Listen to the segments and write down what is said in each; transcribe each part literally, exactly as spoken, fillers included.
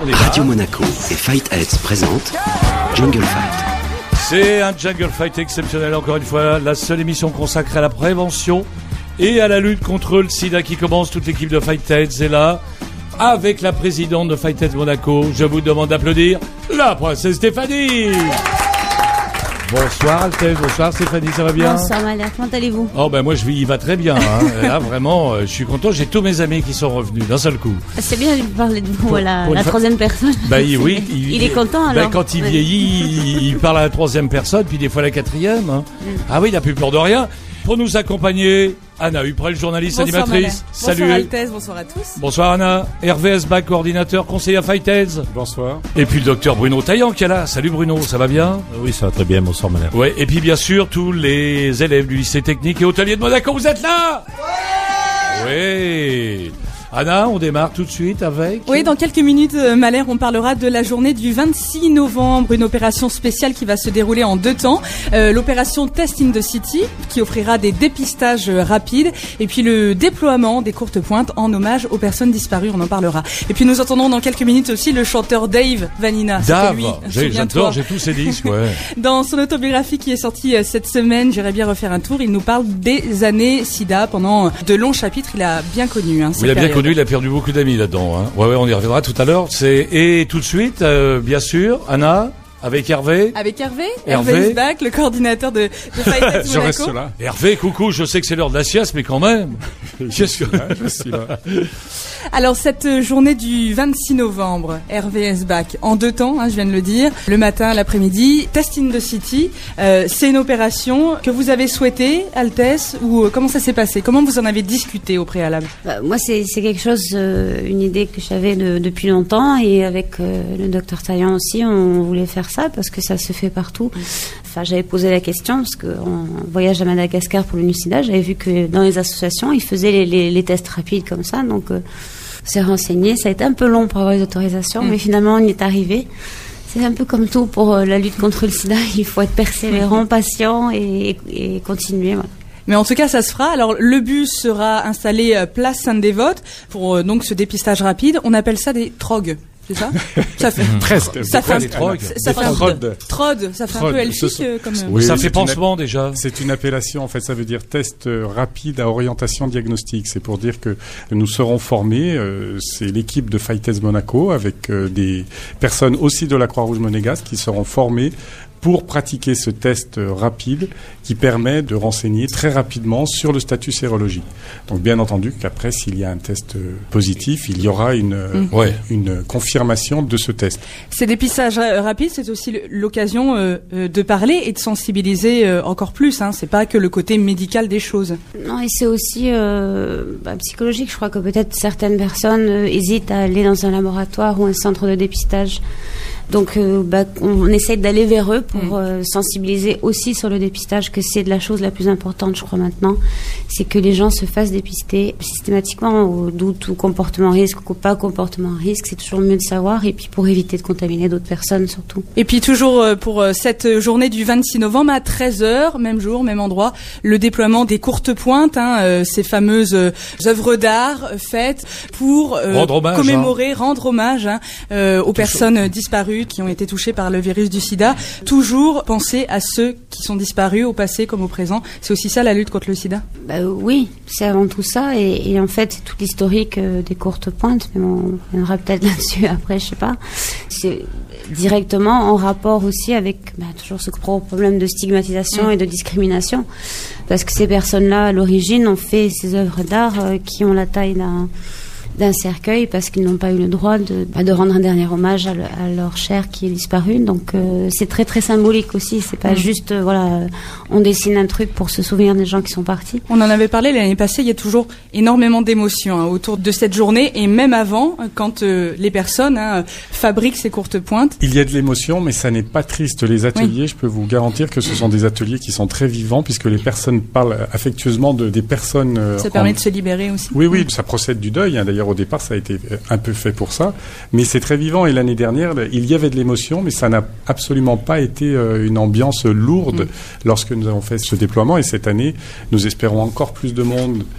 Radio Monaco et Fight Heads présentent Jungle Fight. C'est un Jungle Fight exceptionnel, encore une fois, la seule émission consacrée à la prévention et à la lutte contre le sida qui commence. Toute l'équipe de Fight Heads est là, avec la présidente de Fight Heads Monaco. Je vous demande d'applaudir la princesse Stéphanie. Bonsoir Altesse, bonsoir Stéphanie, ça va bien? Bonsoir Malher, comment allez-vous? Oh ben moi je vis, il va très bien, hein. Là vraiment, euh, je suis content, j'ai tous mes amis qui sont revenus d'un seul coup. C'est bien de parler de vous pour, à la, pour la fa... troisième personne. Bah oui, il, il est content alors. Ben, quand il vieillit, il, il parle à la troisième personne, puis des fois à la quatrième. Hein. Mm. Ah oui, il n'a plus peur de rien. Pour nous accompagner, Anna Huprel, journaliste, bonsoir, animatrice. Malher. Salut. Bonsoir Altesse, bonsoir à tous. Bonsoir Anna. Hervé Esbach, coordinateur, conseiller à Fight Heads. Bonsour. Et puis le docteur Bruno Taillant qui est là. Salut Bruno, ça va bien? Oui, ça va très bien, bonsoir Malher. Ouais, et puis bien sûr, tous les élèves du lycée technique et hôtelier de Monaco, vous êtes là? Oui. Anna, on démarre tout de suite avec... Oui, dans quelques minutes, euh, Malher, on parlera de la journée du vingt-six novembre, une opération spéciale qui va se dérouler en deux temps. Euh, l'opération Test in the City, qui offrira des dépistages euh, rapides, et puis le déploiement des courtes pointes en hommage aux personnes disparues, on en parlera. Et puis nous entendrons dans quelques minutes aussi le chanteur Dave Vanina. Dave, lui, j'ai, j'adore, j'ai tous ses disques, ouais. Dans son autobiographie qui est sortie euh, cette semaine, j'irai bien refaire un tour, il nous parle des années SIDA pendant de longs chapitres, il a bien connu. Hein, il a bien connu. Il a perdu beaucoup d'amis là-dedans. Hein. Ouais, ouais, on y reviendra tout à l'heure. C'est et tout de suite, euh, bien sûr, Anna avec Hervé. Avec Hervé. Hervé, Hervé Esbach, le coordinateur de, de Fight Heads Monaco. Je reste là. Hervé, coucou. Je sais que c'est l'heure de la sieste, mais quand même. je suis là. Je suis là. Alors cette journée du vingt-six novembre, Hervé Esbach, en deux temps, hein, je viens de le dire, le matin, l'après-midi, Test in the City, euh, c'est une opération que vous avez souhaitée, Altesse, ou euh, comment ça s'est passé? Comment vous en avez discuté au préalable? Bah, moi, c'est, c'est quelque chose, euh, une idée que j'avais de, depuis longtemps, et avec euh, le docteur Taillant aussi, on voulait faire ça parce que ça se fait partout. Enfin, j'avais posé la question parce qu'en voyage à Madagascar pour le sida, j'avais vu que dans les associations, ils faisaient les, les, les tests rapides comme ça, donc... Euh, s'est renseigné, ça a été un peu long pour avoir les autorisations, mmh. mais finalement on y est arrivé. C'est un peu comme tout pour euh, la lutte contre le sida, il faut être persévérant, patient et, et continuer. Voilà. Mais en tout cas, ça se fera. Alors, le bus sera installé euh, place Sainte-Dévote pour euh, donc ce dépistage rapide. On appelle ça des trogues. C'est ça? Ça fait presque. Ça fait des trogues. Ça fait un trod. Trod. Ça fait un peu elfique euh, comme. Oui, ça fait pansement une... déjà. C'est une appellation. En fait, ça veut dire test rapide à orientation diagnostique. C'est pour dire que nous serons formés. Euh, c'est l'équipe de Fight Heads Monaco avec euh, des personnes aussi de la Croix-Rouge monégasque qui seront formées pour pratiquer ce test rapide qui permet de renseigner très rapidement sur le statut sérologique. Donc bien entendu qu'après, s'il y a un test positif, il y aura une, mmh. ouais, une confirmation de ce test. Ces dépistages rapides, c'est aussi l'occasion euh, de parler et de sensibiliser euh, encore plus. Hein. C'est pas que le côté médical des choses. Non, et c'est aussi euh, bah, psychologique. Je crois que peut-être certaines personnes euh, hésitent à aller dans un laboratoire ou un centre de dépistage. Donc, euh, bah, on essaie d'aller vers eux pour euh, sensibiliser aussi sur le dépistage, que c'est de la chose la plus importante, je crois, maintenant. C'est que les gens se fassent dépister systématiquement, au doute ou comportement risque ou pas comportement risque. C'est toujours mieux de savoir, et puis pour éviter de contaminer d'autres personnes, surtout. Et puis, toujours euh, pour euh, cette journée du vingt-six novembre, à treize heures, même jour, même endroit, le déploiement des courtes pointes, hein, euh, ces fameuses euh, œuvres d'art euh, faites pour euh, rendre hommage, commémorer, hein. rendre hommage hein, euh, aux Tout personnes ça. disparues, qui ont été touchés par le virus du sida. Toujours penser à ceux qui sont disparus au passé comme au présent. C'est aussi ça la lutte contre le sida? Bah, oui, c'est avant tout ça. Et, et en fait, c'est tout l'historique euh, des courtes pointes. Mais on viendra peut-être là-dessus après, je sais pas. C'est directement en rapport aussi avec bah, toujours ce gros problème de stigmatisation mmh. et de discrimination. Parce que ces personnes-là, à l'origine, ont fait ces œuvres d'art euh, qui ont la taille d'un... d'un cercueil parce qu'ils n'ont pas eu le droit de, bah, de rendre un dernier hommage à, le, à leur chair qui est disparue. Donc euh, c'est très très symbolique aussi. C'est pas mmh. juste euh, voilà, on dessine un truc pour se souvenir des gens qui sont partis. On en avait parlé l'année passée. Il y a toujours énormément d'émotions hein, autour de cette journée et même avant, quand euh, les personnes hein, fabriquent ces courtes pointes. Il y a de l'émotion, mais ça n'est pas triste. Les ateliers, oui. je peux vous garantir que ce sont des ateliers qui sont très vivants puisque les personnes parlent affectueusement de des personnes. Euh, ça permet en... de se libérer aussi. Oui, oui, ça procède du deuil. Hein, d'ailleurs. Au départ, ça a été un peu fait pour ça, mais c'est très vivant. Et l'année dernière, il y avait de l'émotion, mais ça n'a absolument pas été une ambiance lourde mmh. lorsque nous avons fait ce déploiement. Et cette année, nous espérons encore plus de monde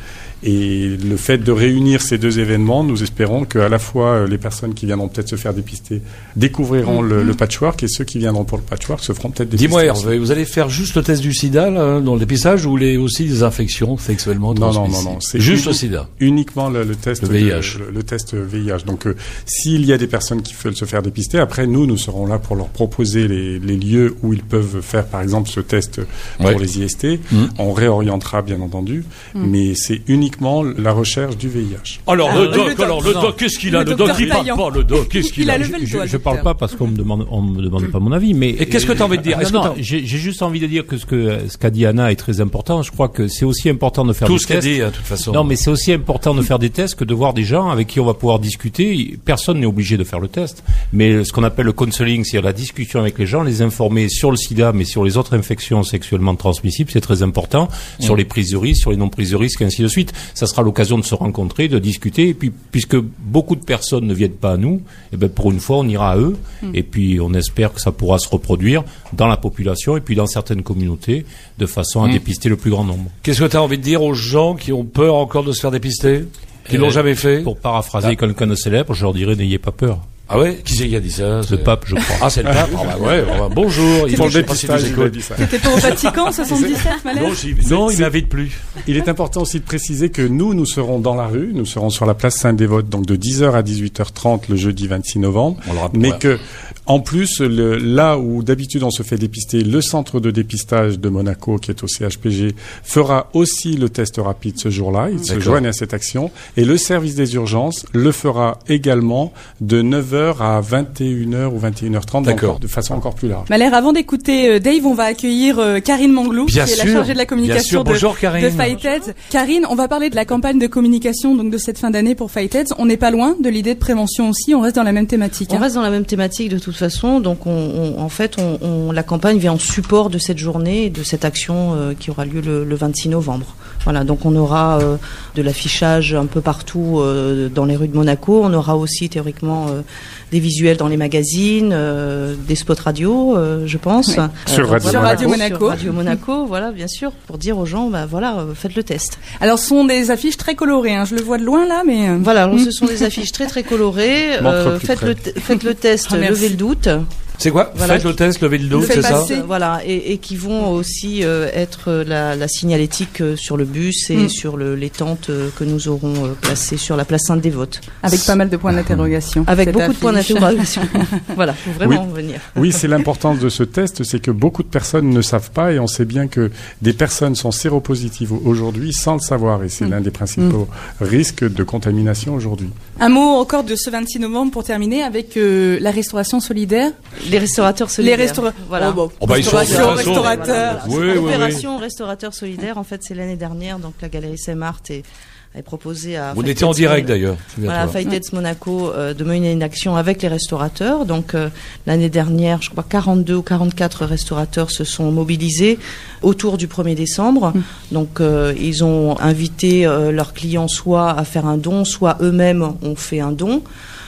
Et le fait de réunir ces deux événements, nous espérons qu'à la fois les personnes qui viendront peut-être se faire dépister découvriront mmh. le, le patchwork, et ceux qui viendront pour le patchwork se feront peut-être dépister. Dis-moi Hervé, vous allez faire juste le test du sida là, dans le dépistage, ou les, aussi des infections sexuellement transmissibles? Non, non, non, non. C'est juste uni- le sida. Uniquement le, le test le V I H. De, le, le test V I H. Donc, euh, s'il y a des personnes qui veulent se faire dépister, après nous, nous serons là pour leur proposer les, les lieux où ils peuvent faire, par exemple, ce test pour ouais. les I S T. Mmh. On réorientera, bien entendu, mmh. mais c'est uniquement la recherche du V I H. Alors, ah, le doc, le alors, le doc, qu'est-ce qu'il a? Le, le doc, il parle pas, le doc, qu'est-ce qu'il il a? a levé le doigt, je, je parle pas parce qu'on me demande, on me demande pas mon avis, mais. Et qu'est-ce que tu as envie de dire? Non, non, j'ai, j'ai juste envie de dire que ce que, ce qu'a dit Anna est très important. Je crois que c'est aussi important de faire tout des ce tests. Tout ce qu'elle dit, de toute façon. Non, mais c'est aussi important de faire des tests que de voir des gens avec qui on va pouvoir discuter. Personne n'est obligé de faire le test. Mais ce qu'on appelle le counseling, c'est la discussion avec les gens, les informer sur le sida, mais sur les autres infections sexuellement transmissibles, c'est très important. Mmh. Sur les prises de risque, sur les non-prises de risque, et ainsi de suite. Ça sera l'occasion de se rencontrer, de discuter. Et puis, puisque beaucoup de personnes ne viennent pas à nous, et ben, pour une fois, on ira à eux. Mmh. Et puis, on espère que ça pourra se reproduire dans la population et puis dans certaines communautés, de façon à mmh. dépister le plus grand nombre. Qu'est-ce que tu as envie de dire aux gens qui ont peur encore de se faire dépister, qui euh, l'ont jamais fait? Pour paraphraser ah. quelqu'un de célèbre, je leur dirais n'ayez pas peur. Ah ouais? Qui c'est qui a dit ça? Le pape, je crois. Ah, c'est le pape? Ah bah ouais, bah, bonjour. Il faut le dépistage, il a dit ça. C'était pas au Vatican, soixante-dix-sept, Malher? Non, non il n'invite plus. Il est important aussi de préciser que nous, nous serons dans la rue, nous serons sur la place Saint-Dévote, donc de dix heures à dix-huit heures trente le jeudi vingt-six novembre. On le rappelle, mais ouais. que, en plus, le, là où d'habitude on se fait dépister, le centre de dépistage de Monaco, qui est au C H P G, fera aussi le test rapide ce jour-là. Ils D'accord. se joignent à cette action. Et le service des urgences le fera également de neuf heures à vingt et une heures ou vingt et une heures trente, donc de façon encore plus large. Malher, avant d'écouter euh, Dave, on va accueillir euh, Karine Manglou, bien qui est sûr, la chargée de la communication de, Bonjour, de Fightheads. Karine, on va parler de la campagne de communication donc de cette fin d'année pour Fightheads. On n'est pas loin de l'idée de prévention aussi, on reste dans la même thématique. On hein. reste dans la même thématique de toute façon, donc on, on, en fait, on, on, la campagne vient en support de cette journée, de cette action euh, qui aura lieu le, le vingt-six novembre. Voilà, donc on aura euh, de l'affichage un peu partout euh, dans les rues de Monaco. On aura aussi théoriquement euh, des visuels dans les magazines, euh, des spots radio, euh, je pense. Oui. Euh, sur Radio, voilà, Radio Monaco. Sur Radio Monaco, voilà, bien sûr, pour dire aux gens, bah voilà, euh, faites le test. Alors, ce sont des affiches très colorées. Hein. Je le vois de loin là, mais voilà, alors, ce sont des affiches très très colorées. Euh, faites le t- faites le test, ah, levez le doute. C'est quoi? Voilà. Faites le test, levez le doute, c'est ça? Voilà, et, et qui vont aussi euh, être la, la signalétique euh, sur le bus et mm. sur le, les tentes euh, que nous aurons euh, placées sur la place Saint-Dévote. Avec pas mal de points d'interrogation. Avec beaucoup affiche. de points d'interrogation. Voilà, faut vraiment oui. venir. Oui, c'est l'importance de ce test, c'est que beaucoup de personnes ne savent pas, et on sait bien que des personnes sont séropositives aujourd'hui sans le savoir, et c'est mm. l'un des principaux mm. risques de contamination aujourd'hui. Un mot encore de ce vingt-six novembre pour terminer avec euh, la restauration solidaire. Les restaurateurs solidaires. Les restaurateurs. Voilà. Oh, bon. Oh, bah, ils sont restaurateurs. Oui, oui, Opération oui. restaurateur solidaire. En fait, c'est l'année dernière. Donc, la galerie Saint-Marthe est, est proposée à. Vous étiez en direct d'ailleurs. Voilà, Fightheads Monaco euh, de mener une action avec les restaurateurs. Donc, euh, l'année dernière, je crois quarante-deux ou quarante-quatre restaurateurs se sont mobilisés autour du premier décembre. Mmh. Donc, euh, ils ont invité euh, leurs clients soit à faire un don, soit eux-mêmes ont fait un don.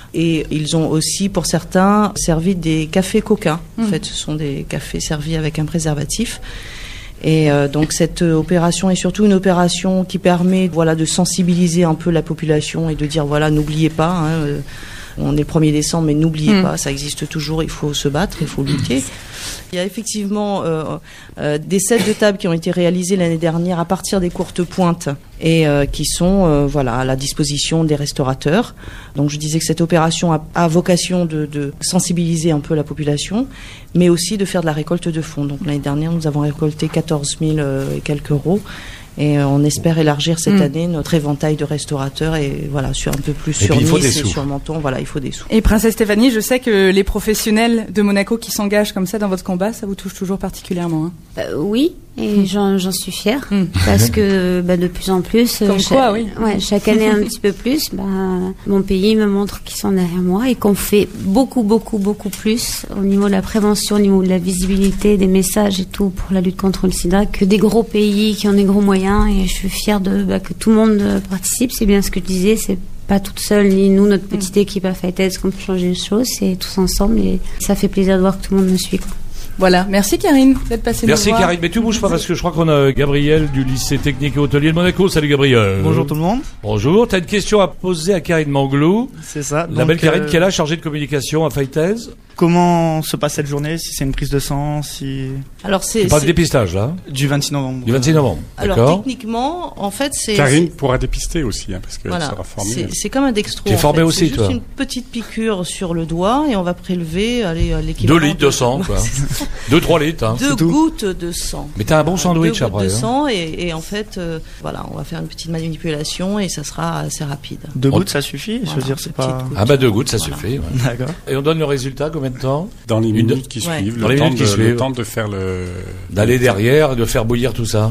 Et ils ont aussi, pour certains, servi des cafés coca. Mmh. En fait, ce sont des cafés servis avec un préservatif. Et euh, donc, cette euh, opération est surtout une opération qui permet, voilà, de sensibiliser un peu la population et de dire, voilà, n'oubliez pas, hein, euh, on est le premier décembre, mais n'oubliez mmh. pas, ça existe toujours, il faut se battre, il faut lutter. Il y a effectivement euh, euh, des sets de table qui ont été réalisés l'année dernière à partir des courtes pointes et euh, qui sont euh, voilà, à la disposition des restaurateurs. Donc je disais que cette opération a, a vocation de, de sensibiliser un peu la population, mais aussi de faire de la récolte de fonds. Donc l'année dernière, nous avons récolté quatorze mille euh, et quelques euros. Et on espère élargir cette mmh. année notre éventail de restaurateurs et voilà, sur un peu plus sur Nice et sur Menton. Voilà, il faut des sous. Et Princesse Stéphanie, je sais que les professionnels de Monaco qui s'engagent comme ça dans votre combat, ça vous touche toujours particulièrement. Hein. Euh, oui, et j'en, j'en suis fière mmh. parce que bah, de plus en plus, comme cha- quoi, oui. ouais, chaque année un petit peu plus, bah, mon pays me montre qu'ils sont derrière moi et qu'on fait beaucoup, beaucoup, beaucoup plus au niveau de la prévention, au niveau de la visibilité, des messages et tout pour la lutte contre le sida que des gros pays qui ont des gros moyens. Et je suis fière de bah, que tout le monde participe. C'est bien ce que je disais, c'est pas toute seule ni nous, notre petite équipe à Fightheads qu'on peut changer les choses, c'est tous ensemble et ça fait plaisir de voir que tout le monde me suit, quoi. Voilà, merci Karine d'être passée Merci nous voir. Karine, mais tu bouges pas parce que je crois qu'on a Gabriel du lycée technique et hôtelier de Monaco. Salut Gabriel. Bonjour tout le monde. Bonjour, t'as une question à poser à Karine Manglou. C'est ça. La donc, belle Karine euh, qui est là, chargée de communication à Fightez. Comment se passe cette journée? Si c'est une prise de sang, si Alors c'est C'est pas de c'est- dépistage là, du vingt-six novembre. du vingt-six novembre. alors D'accord. techniquement, en fait, c'est Karine pourra dépister aussi, hein, parce qu'elle Voilà, sera formée. c'est c'est comme un dextro. T'es en formé fait. aussi, C'est juste toi une petite piqûre sur le doigt et on va prélever allez, Deux l'équivalent litres de sang, quoi. Deux, trois litres, hein. Deux C'est tout. gouttes de sang. Mais t'as un bon sandwich Deux après. gouttes de hein. sang et, et en fait, euh, voilà, on va faire une petite manipulation et ça sera assez rapide. Deux On- gouttes, ça suffit. Je Voilà, veux dire, c'est petite pas. goutte. Ah bah deux gouttes, ça Voilà. suffit. ouais. D'accord. Et on donne le résultat combien de temps? Dans les Une- minutes qui Ouais. suivent, Dans le, les temps minutes de, qui le suivent. temps de faire le... D'aller derrière et de faire bouillir tout ça.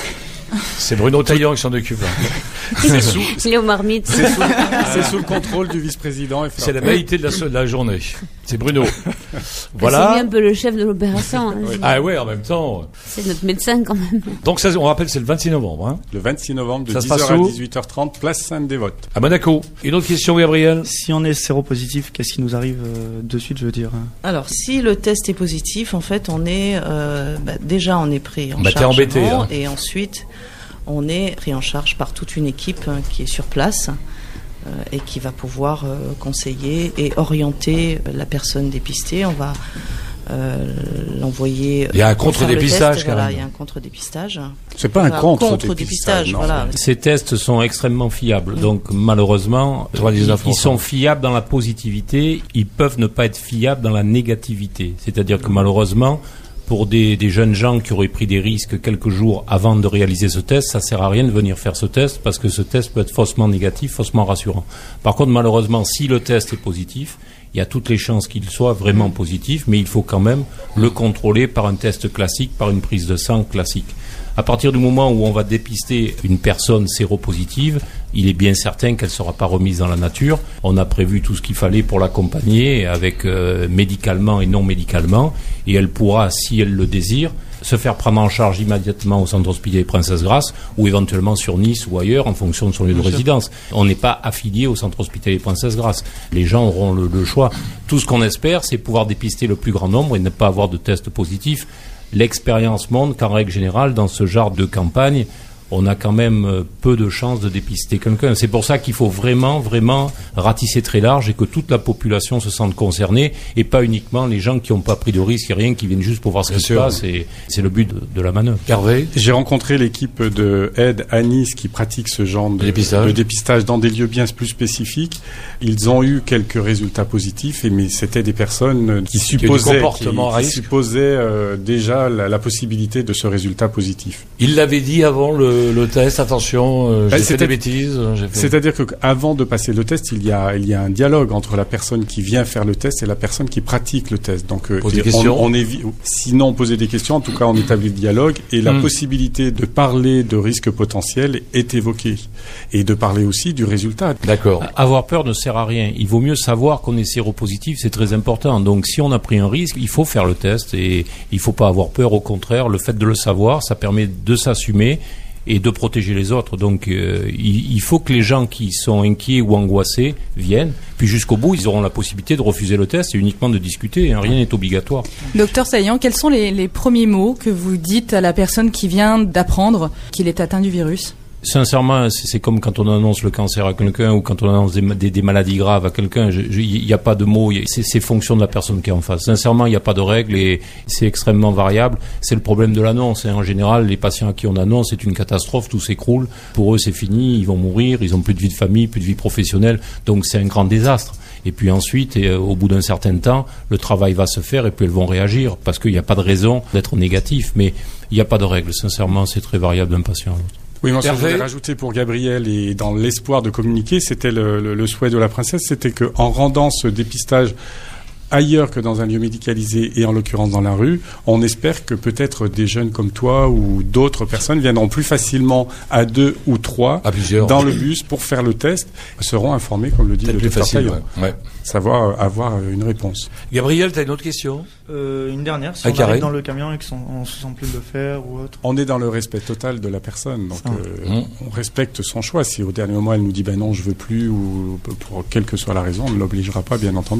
C'est Bruno Taillan qui s'en occupe. hein. C'est sous, Léo Marmite. c'est sous, c'est sous le contrôle du vice-président. et C'est la faire- maïté de la, de la journée. C'est Bruno. C'est lui Voilà. un peu le chef de l'opération. hein. Ah ouais, en même temps. C'est notre médecin quand même. Donc ça, on rappelle, c'est le vingt-six novembre, hein, Le vingt-six novembre, de Ça se dix heures passe à où dix-huit heures trente, place Sainte-Dévote. à Monaco. Une autre question, Gabriel? Si on est séropositif, qu'est-ce qui nous arrive euh, de suite, je veux dire? Alors, si le test est positif, en fait, on est euh, bah, déjà on est pris en Bah, t'es charge embêté, avant, hein. et ensuite on est pris en charge par toute une équipe hein, qui est sur place euh, et qui va pouvoir euh, conseiller et orienter euh, la personne dépistée. On va euh, l'envoyer. Il y a un pour faire le contre-dépistage, test, quand Voilà, même. il y a un contre-dépistage. C'est pas un Voilà, contre-dépistage. contre-dépistage, non. voilà. Ces tests sont extrêmement fiables. Donc malheureusement, ils, quatre-vingt-dix-neuf pour ils cent. sont fiables dans la positivité, ils peuvent ne pas être fiables dans la négativité. C'est-à-dire que malheureusement, pour des, des jeunes gens qui auraient pris des risques quelques jours avant de réaliser ce test, ça sert à rien de venir faire ce test parce que ce test peut être faussement négatif, faussement rassurant. Par contre, malheureusement, si le test est positif, il y a toutes les chances qu'il soit vraiment positif, mais il faut quand même le contrôler par un test classique, par une prise de sang classique. À partir du moment où on va dépister une personne séropositive, il est bien certain qu'elle ne sera pas remise dans la nature. On a prévu tout ce qu'il fallait pour l'accompagner avec euh, médicalement et non médicalement, et elle pourra, si elle le désire, se faire prendre en charge immédiatement au centre hospitalier Princesse Grasse ou éventuellement sur Nice ou ailleurs en fonction de son lieu de résidence. On n'est pas affilié au centre hospitalier Princesse Grasse. Les gens auront le, le choix. Tout ce qu'on espère, c'est pouvoir dépister le plus grand nombre et ne pas avoir de tests positifs. L'expérience montre qu'en règle générale, dans ce genre de campagne, on a quand même euh, peu de chances de dépister quelqu'un. C'est pour ça qu'il faut vraiment, vraiment ratisser très large et que toute la population se sente concernée et pas uniquement les gens qui n'ont pas pris de risque et rien, qui viennent juste pour voir ce Bien qui sûr. se passe. Et c'est le but de, de la manœuvre. Hervé? J'ai rencontré l'équipe de aide à Nice qui pratique ce genre de Dépistage. de dépistage dans des lieux bien plus spécifiques. Ils ont eu quelques résultats positifs, et mais c'était des personnes qui ont du supposaient, comportement à qui, qui risque. supposaient euh, déjà la, la possibilité de ce résultat positif. Il l'avait dit avant le, le test, attention, euh, Bah, j'ai fait c'était- des bêtises. euh, j'ai fait- C'est-à-dire qu'avant de passer le test, il y a il y a un dialogue entre la personne qui vient faire le test et la personne qui pratique le test. Donc euh, Pose des on, questions. on évi- sinon poser des questions, en tout cas on établit le dialogue, et la Hmm. possibilité de parler de risques potentiels est évoquée, et de parler aussi du résultat. D'accord. Avoir peur ne sert à rien. Il vaut mieux savoir qu'on est séropositif, c'est très important. Donc si on a pris un risque, il faut faire le test et il faut pas avoir peur. Au contraire, le fait de le savoir, ça permet de s'assumer et de protéger les autres. Donc euh, il, il faut que les gens qui sont inquiets ou angoissés viennent. Puis jusqu'au bout, ils auront la possibilité de refuser le test et uniquement de discuter. Hein. Rien n'est obligatoire. Docteur Saillant, quels sont les, les premiers mots que vous dites à la personne qui vient d'apprendre qu'il est atteint du virus ? Sincèrement, c'est c'est comme quand on annonce le cancer à quelqu'un ou quand on annonce des, des, des maladies graves à quelqu'un. Il n'y a pas de mots, y a- c'est c'est fonction de la personne qui est en face. Sincèrement, il n'y a pas de règles et c'est extrêmement variable. C'est le problème de l'annonce. Hein. En général, les patients à qui on annonce, c'est une catastrophe, tout s'écroule. Pour eux, c'est fini, ils vont mourir, ils n'ont plus de vie de famille, plus de vie professionnelle. Donc c'est un grand désastre. Et puis ensuite, et, euh, au bout d'un certain temps, le travail va se faire et puis elles vont réagir parce qu'il n'y a pas de raison d'être négatif. Mais il n'y a pas de règles. Sincèrement, c'est très variable d'un patient à l'autre. Oui, moi, ce que je Hervé. voulais rajouter pour Gabriel, et dans l'espoir de communiquer, c'était le, le- le souhait de la princesse, c'était que en rendant ce dépistage ailleurs que dans un lieu médicalisé, et en l'occurrence dans la rue, on espère que peut-être des jeunes comme toi ou d'autres personnes viendront plus facilement à deux ou trois À plusieurs. dans le bus pour faire le test, seront informés, comme le dit Peut-être le plus docteur facile. Taillant, Ouais. Ouais. savoir euh, avoir euh, une réponse. Gabriel, t'as une autre question? Euh, une dernière, si Ah, on carré. arrive dans le camion et qu'on ne se sent plus de le faire ou autre. On est dans le respect total de la personne, donc Ça. euh, Mmh. on respecte son choix. Si au dernier moment elle nous dit ben non, je veux plus, ou pour quelle que soit la raison, on ne l'obligera pas, bien entendu.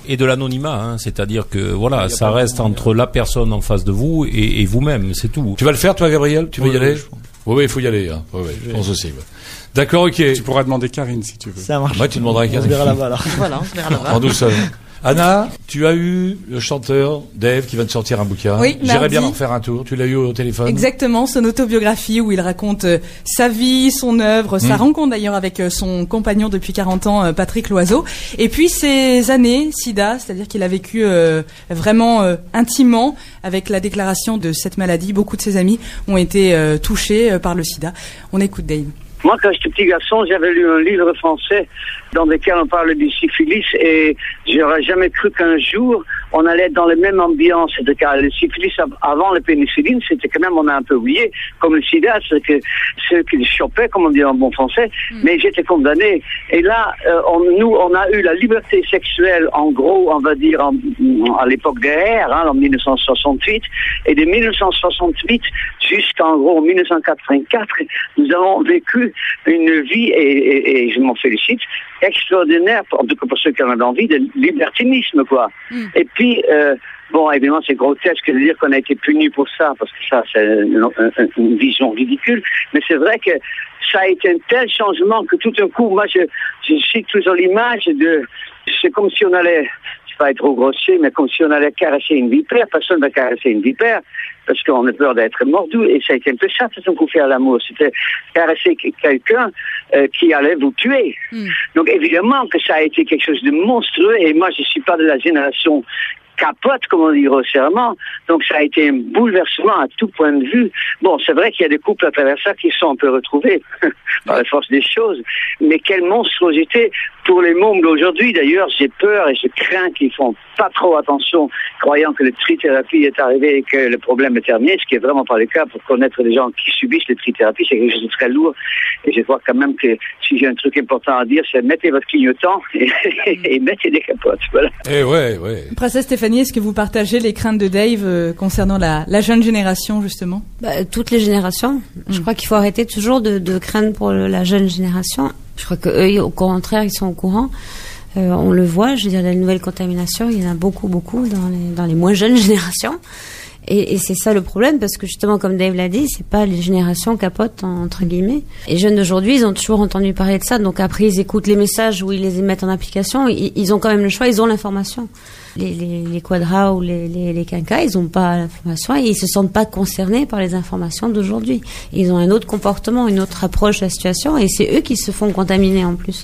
et de l'anonymat, hein, c'est-à-dire que voilà, ça reste entre la personne en face de vous et, et vous-même, c'est tout. Tu vas le faire, toi, Gabriel? Tu veux oui, y aller? Oui, oui, oui, il faut y aller. Hein. Oui, oui, je pense aussi. Ouais. D'accord, ok. Tu pourras demander Karine si tu veux. Ça marche. Ouais, tu demanderas à Karine. On se verra là-bas, alors. Voilà, on se verra là-bas. En douceur. Anna, tu as eu le chanteur Dave qui va te sortir un bouquin. Oui, J'irais mardi. bien en faire un tour. Tu l'as eu au téléphone? Exactement, son autobiographie où il raconte euh, sa vie, son œuvre, sa Mmh. rencontre d'ailleurs avec euh, son compagnon depuis quarante ans, euh, Patrick Loiseau. Et puis ses années SIDA, c'est-à-dire qu'il a vécu euh, vraiment euh, intimement avec la déclaration de cette maladie. Beaucoup de ses amis ont été euh, touchés euh, par le SIDA. On écoute Dave. Moi, quand j'étais petit garçon, j'avais lu un livre français dans lequel on parle du syphilis et j'aurais jamais cru qu'un jour on allait dans la même ambiance. Car le syphilis avant la pénicilline, c'était quand même, on a un peu oublié, comme le sida, c'est que ceux qui le chopaient, comme on dit en bon français, mm. mais j'étais condamné. Et là, euh, on, nous, on a eu la liberté sexuelle, en gros, on va dire, en, à l'époque de R, hein, en dix-neuf cent soixante-huit, et de dix-neuf cent soixante-huit jusqu'en gros dix-neuf cent quatre-vingt-quatre, nous avons vécu une vie, et, et, et je m'en félicite, extraordinaire, en tout cas pour ceux qui en ont envie, de libertinisme, quoi. Mm. Et puis, euh, bon, évidemment, c'est grotesque de dire qu'on a été puni pour ça, parce que ça, c'est une, une, une vision ridicule, mais c'est vrai que ça a été un tel changement que tout d'un coup, moi, je, je cite toujours l'image de, c'est comme si on allait, je vais pas être trop grossier, mais comme si on allait caresser une vipère, personne ne va caresser une vipère, parce qu'on a peur d'être mordu, et ça a été un peu ça, tout d'un coup, faire l'amour, c'était caresser quelqu'un euh, qui allait vous tuer. Mm. Donc évidemment que ça a été quelque chose de monstrueux, et moi je suis pas de la génération capote, comme on dit grossièrement, donc ça a été un bouleversement à tout point de vue. Bon, c'est vrai qu'il y a des couples à travers ça qui sont un peu retrouvés par la force des choses, mais quelle monstruosité pour les mômes d'aujourd'hui. D'ailleurs, j'ai peur et je crains qu'ils font pas trop attention, croyant que la trithérapie est arrivée et que le problème est terminé, ce qui est vraiment pas le cas. Pour connaître les gens qui subissent les trithérapie, c'est quelque chose de très lourd. Et je vois quand même que si j'ai un truc important à dire, c'est mettez votre clignotant et, et mettez des capotes. Voilà. Eh ouais, ouais. Princesse Stéphanie, est-ce que vous partagez les craintes de Dave euh, concernant la, la jeune génération, justement? Bah, toutes les générations. Mmh. Je crois qu'il faut arrêter toujours de, de craindre pour le, la jeune génération. Je crois qu'eux, au contraire, ils sont au courant. Euh, on le voit, je veux dire, la nouvelle contamination, il y en a beaucoup, beaucoup dans les, dans les moins jeunes générations. Et, et c'est ça le problème, parce que justement, comme Dave l'a dit, c'est pas les générations capotes, entre guillemets. Les jeunes d'aujourd'hui, ils ont toujours entendu parler de ça, donc après, ils écoutent les messages ou ils les mettent en application, ils, ils ont quand même le choix, ils ont l'information. Les, les, les quadras ou les, les, les quinquas, ils ont pas l'information et ils se sentent pas concernés par les informations d'aujourd'hui. Ils ont un autre comportement, une autre approche de la situation, et c'est eux qui se font contaminer en plus.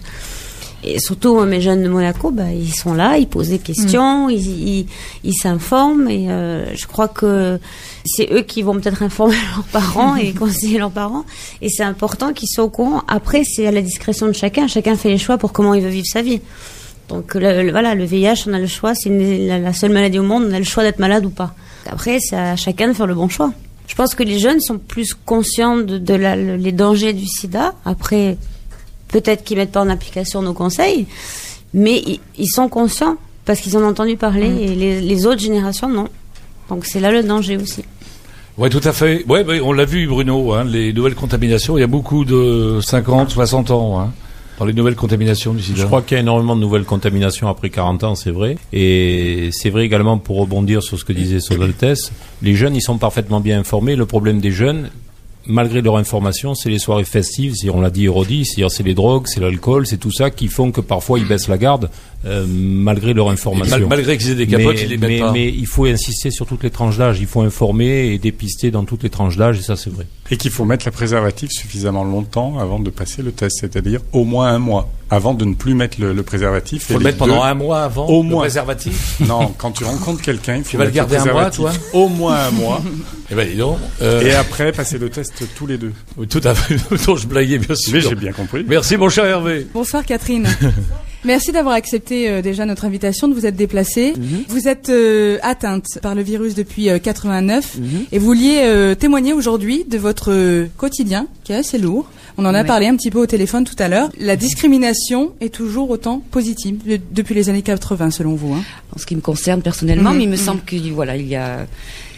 Et surtout, mes jeunes de Monaco, bah, ils sont là, ils posent des questions, mmh. ils, ils, ils s'informent, et euh, je crois que c'est eux qui vont peut-être informer leurs parents et conseiller leurs parents, et c'est important qu'ils soient au courant. Après, c'est à la discrétion de chacun, chacun fait les choix pour comment il veut vivre sa vie. Donc le, le, voilà, le V I H, on a le choix, c'est une, la, la seule maladie au monde, on a le choix d'être malade ou pas. Après, c'est à chacun de faire le bon choix. Je pense que les jeunes sont plus conscients de, de la, le, les dangers du sida. Après, peut-être qu'ils mettent pas en application nos conseils, mais ils, ils sont conscients parce qu'ils en ont entendu parler, mmh. et les, les autres générations, non. Donc c'est là le danger aussi. Oui, tout à fait. Ouais, ouais, on l'a vu, Bruno, hein, les nouvelles contaminations, il y a beaucoup de cinquante, soixante ans, hein, dans les nouvelles contaminations du sida. Je crois qu'il y a énormément de nouvelles contaminations après quarante ans, c'est vrai. Et c'est vrai également, pour rebondir sur ce que disait Son Altesse, les jeunes, ils sont parfaitement bien informés. Le problème des jeunes, malgré leur information, c'est les soirées festives, si on l'a dit et redit, c'est-à-dire c'est les drogues, c'est l'alcool, c'est tout ça qui font que parfois ils baissent la garde, euh, malgré leur information. Mal, malgré qu'ils aient des capotes, mais, ils les mettent mais, pas. Mais il faut insister sur toutes les tranches d'âge, il faut informer et dépister dans toutes les tranches d'âge, et ça c'est vrai. Et qu'il faut mettre le préservatif suffisamment longtemps avant de passer le test, c'est-à-dire au moins un mois, avant de ne plus mettre le, le préservatif. Il faut le mettre pendant deux, un mois avant au le moins. préservatif. Non, quand tu rencontres quelqu'un, il faut tu vas le garder le un mois, toi. Au moins un mois. Eh ben dis donc. Euh... Et après, passer le test tous les deux. Oui, tout à fait. Dont je blaguais bien sûr. Mais j'ai bien compris. Merci mon cher Hervé. Bonsoir Catherine. Merci d'avoir accepté euh, déjà notre invitation, de vous être déplacée. Mm-hmm. Vous êtes euh, atteinte par le virus depuis euh, quatre-vingt-neuf, mm-hmm. et vous vouliez euh, témoigner aujourd'hui de votre euh, quotidien, qui est assez lourd. On en a ouais. parlé un petit peu au téléphone tout à l'heure. La discrimination est toujours autant positive de, depuis les années quatre-vingts, selon vous, hein? En ce qui me concerne personnellement, mm-hmm. mais il me semble que voilà, il y a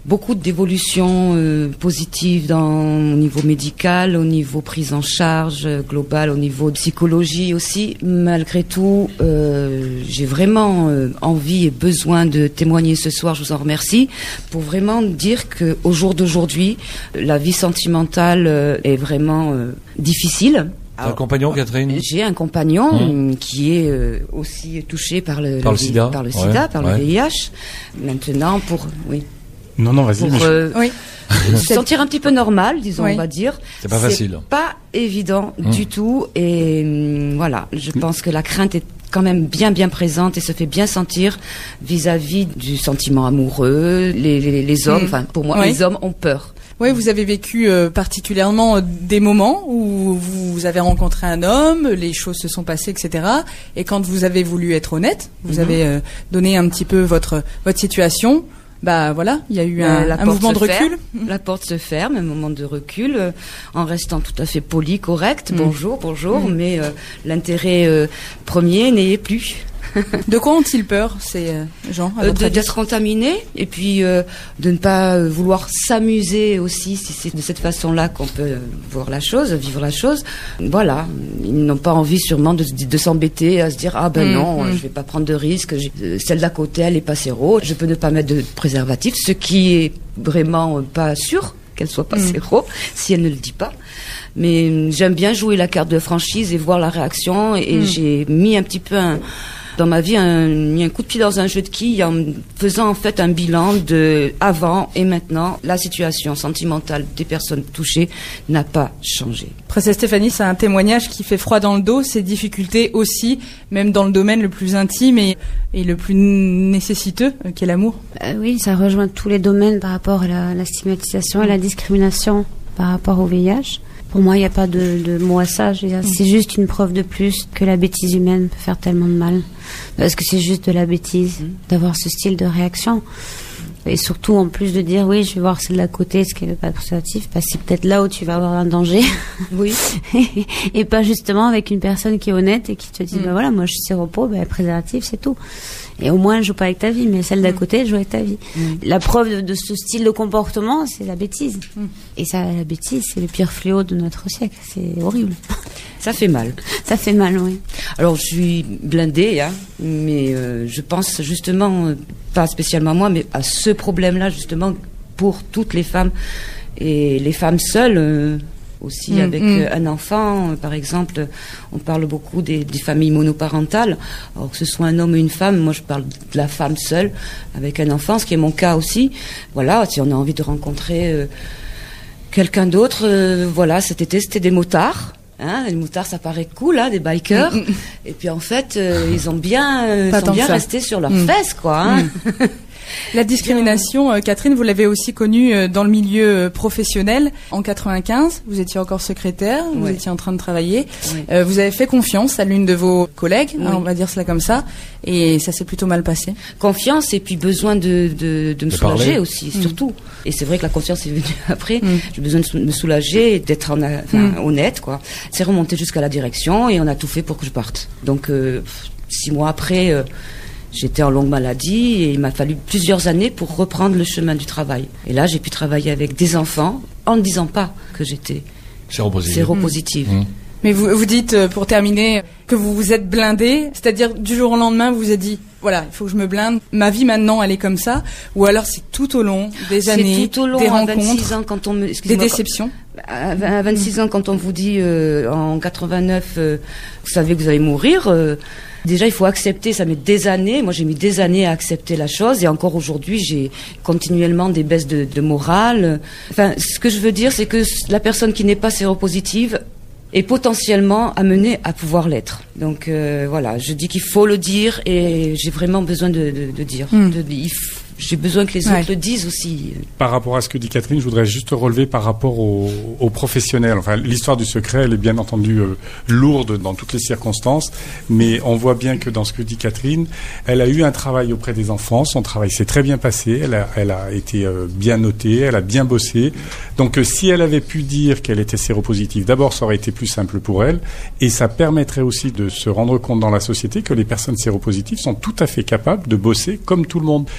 beaucoup d'évolutions euh, positives dans, au niveau médical, au niveau prise en charge euh, globale, au niveau psychologie aussi. Malgré tout, euh, j'ai vraiment euh, envie et besoin de témoigner ce soir, je vous en remercie, pour vraiment dire qu'au jour d'aujourd'hui, la vie sentimentale euh, est vraiment euh, difficile. T'as un compagnon, Catherine ? J'ai un compagnon Mmh. qui est euh, aussi touché par le, Par le le- sida. par le Ouais, sida, par ouais. le V I H. Maintenant, pour oui, Non, non, vas-y. pour mais je- euh, Oui. se sentir un petit peu normal, disons, Oui. on va dire. C'est pas facile. Pas évident Mmh. du tout. Et hum, voilà, je pense que la crainte est quand même bien bien présente et se fait bien sentir vis-à-vis du sentiment amoureux. Les, les, les hommes, Mmh. enfin pour moi, Oui. les hommes ont peur. Oui, vous avez vécu euh, particulièrement euh, des moments où vous avez rencontré un homme, les choses se sont passées, et cetera. Et quand vous avez voulu être honnête, vous Mhm. avez euh, donné un petit peu votre votre situation. Bah voilà, il y a eu un, Euh, la un porte mouvement de se recul. ferme, La porte se ferme, un moment de recul, euh, en restant tout à fait poli, correct. Mm. Bonjour, bonjour, Mm. mais euh, l'intérêt euh, premier n'y est plus. De quoi ont-ils peur, ces euh, gens à Euh, votre de- avis D'être contaminé et puis euh, de ne pas euh, vouloir s'amuser aussi, si c'est de cette façon-là qu'on peut euh, voir la chose, vivre la chose. Voilà, ils n'ont pas envie sûrement de, de s'embêter à se dire ah ben Mm, non, mm. euh, je vais pas prendre de risque. j'ai- euh, Celle d'à côté, elle est pas séro, je peux ne pas mettre de préservatif, ce qui est vraiment euh, pas sûr qu'elle soit pas Mm. séro si elle ne le dit pas. Mais euh, j'aime bien jouer la carte de franchise et voir la réaction et, et Mm. j'ai mis un petit peu un dans ma vie, un, mis un coup de pied dans un jeu de quilles en faisant en fait un bilan de avant et maintenant. La situation sentimentale des personnes touchées n'a pas changé. Princesse Stéphanie, c'est un témoignage qui fait froid dans le dos, ces difficultés aussi, même dans le domaine le plus intime et, et le plus nécessiteux, euh, qui est l'amour. Euh, oui, ça rejoint tous les domaines par rapport à la, la stigmatisation et la discrimination par rapport au V I H. Pour moi, il n'y a pas de, de mot à ça. Je veux dire, c'est juste une preuve de plus que la bêtise humaine peut faire tellement de mal. Parce que c'est juste de la bêtise d'avoir ce style de réaction. Et surtout, en plus de dire, oui, je vais voir celle d'à côté, ce qui n'est pas préservatif, bah, c'est peut-être là où tu vas avoir un danger. Oui. Et pas justement avec une personne qui est honnête et qui te dit, Mm. bah voilà, moi je suis séropos, bah, préservatif, c'est tout. Et au moins, elle joue pas avec ta vie, mais celle d'à côté, elle joue avec ta vie. Mm. La preuve de, de ce style de comportement, c'est la bêtise. Mm. Et ça, la bêtise, c'est le pire fléau de notre siècle. C'est horrible. Ça fait mal. Ça fait mal, oui. Alors je suis blindée, hein, mais euh, je pense justement, euh, pas spécialement moi, mais à ce problème-là justement pour toutes les femmes et les femmes seules euh, aussi Mm, avec mm. euh, un enfant. Euh, par exemple, on parle beaucoup des, des familles monoparentales. Alors que ce soit un homme ou une femme, moi je parle de la femme seule avec un enfant, ce qui est mon cas aussi. Voilà, si on a envie de rencontrer euh, quelqu'un d'autre, euh, voilà, cet été c'était des motards. Hein, les motards, ça paraît cool, hein, des bikers. Mm, mm. Et puis en fait, euh, ils ont bien, euh, Pas sont tant bien que ça. restés sur leurs Mm. fesses, quoi. Hein. La discrimination, euh, Catherine, vous l'avez aussi connue euh, dans le milieu euh, professionnel. En quatre-vingt-quinze, vous étiez encore secrétaire, vous Ouais. étiez en train de travailler. Ouais. Euh, vous avez fait confiance à l'une de vos collègues, Oui. hein, on va dire cela comme ça, et ça s'est plutôt mal passé. Confiance et puis besoin de, de, de me De soulager parler. aussi, Mm. surtout. Et c'est vrai que la confiance est venue après. Mm. J'ai besoin de sou- me soulager, et d'être en a- enfin, Mm. honnête, quoi. C'est remonté jusqu'à la direction et on a tout fait pour que je parte. Donc euh, pff, six mois après, euh, j'étais en longue maladie et il m'a fallu plusieurs années pour reprendre le chemin du travail. Et là, j'ai pu travailler avec des enfants en ne disant pas que j'étais Séropositive. séropositive. Mmh. Mais vous, vous dites, euh, pour terminer, que vous vous êtes blindé, c'est-à-dire du jour au lendemain, vous vous êtes dit, voilà, il faut que je me blinde, ma vie maintenant, elle est comme ça, ou alors c'est tout au long des C'est années, tout au long, des à rencontres, vingt-six ans, quand on me, des excusez-moi, déceptions. À à vingt-six ans, quand on vous dit euh, en quatre-vingt-neuf, euh, vous savez que vous allez mourir, euh, déjà il faut accepter, ça met des années, moi j'ai mis des années à accepter la chose, et encore aujourd'hui j'ai continuellement des baisses de, de morale. Enfin, ce que je veux dire, c'est que la personne qui n'est pas séropositive est potentiellement amenée à pouvoir l'être. Donc euh, voilà, je dis qu'il faut le dire, et j'ai vraiment besoin de, de, de dire. Mm. De- il f- j'ai besoin que les Ouais. autres le disent aussi. Par rapport à ce que dit Catherine, je voudrais juste relever par rapport aux, aux professionnels. Enfin, l'histoire du secret, elle est bien entendu euh, lourde dans toutes les circonstances, mais on voit bien que dans ce que dit Catherine, elle a eu un travail auprès des enfants, son travail s'est très bien passé, elle a, elle a été euh, bien notée, elle a bien bossé. Donc euh, si elle avait pu dire qu'elle était séropositive, d'abord ça aurait été plus simple pour elle, et ça permettrait aussi de se rendre compte dans la société que les personnes séropositives sont tout à fait capables de bosser comme tout le monde, et que c'est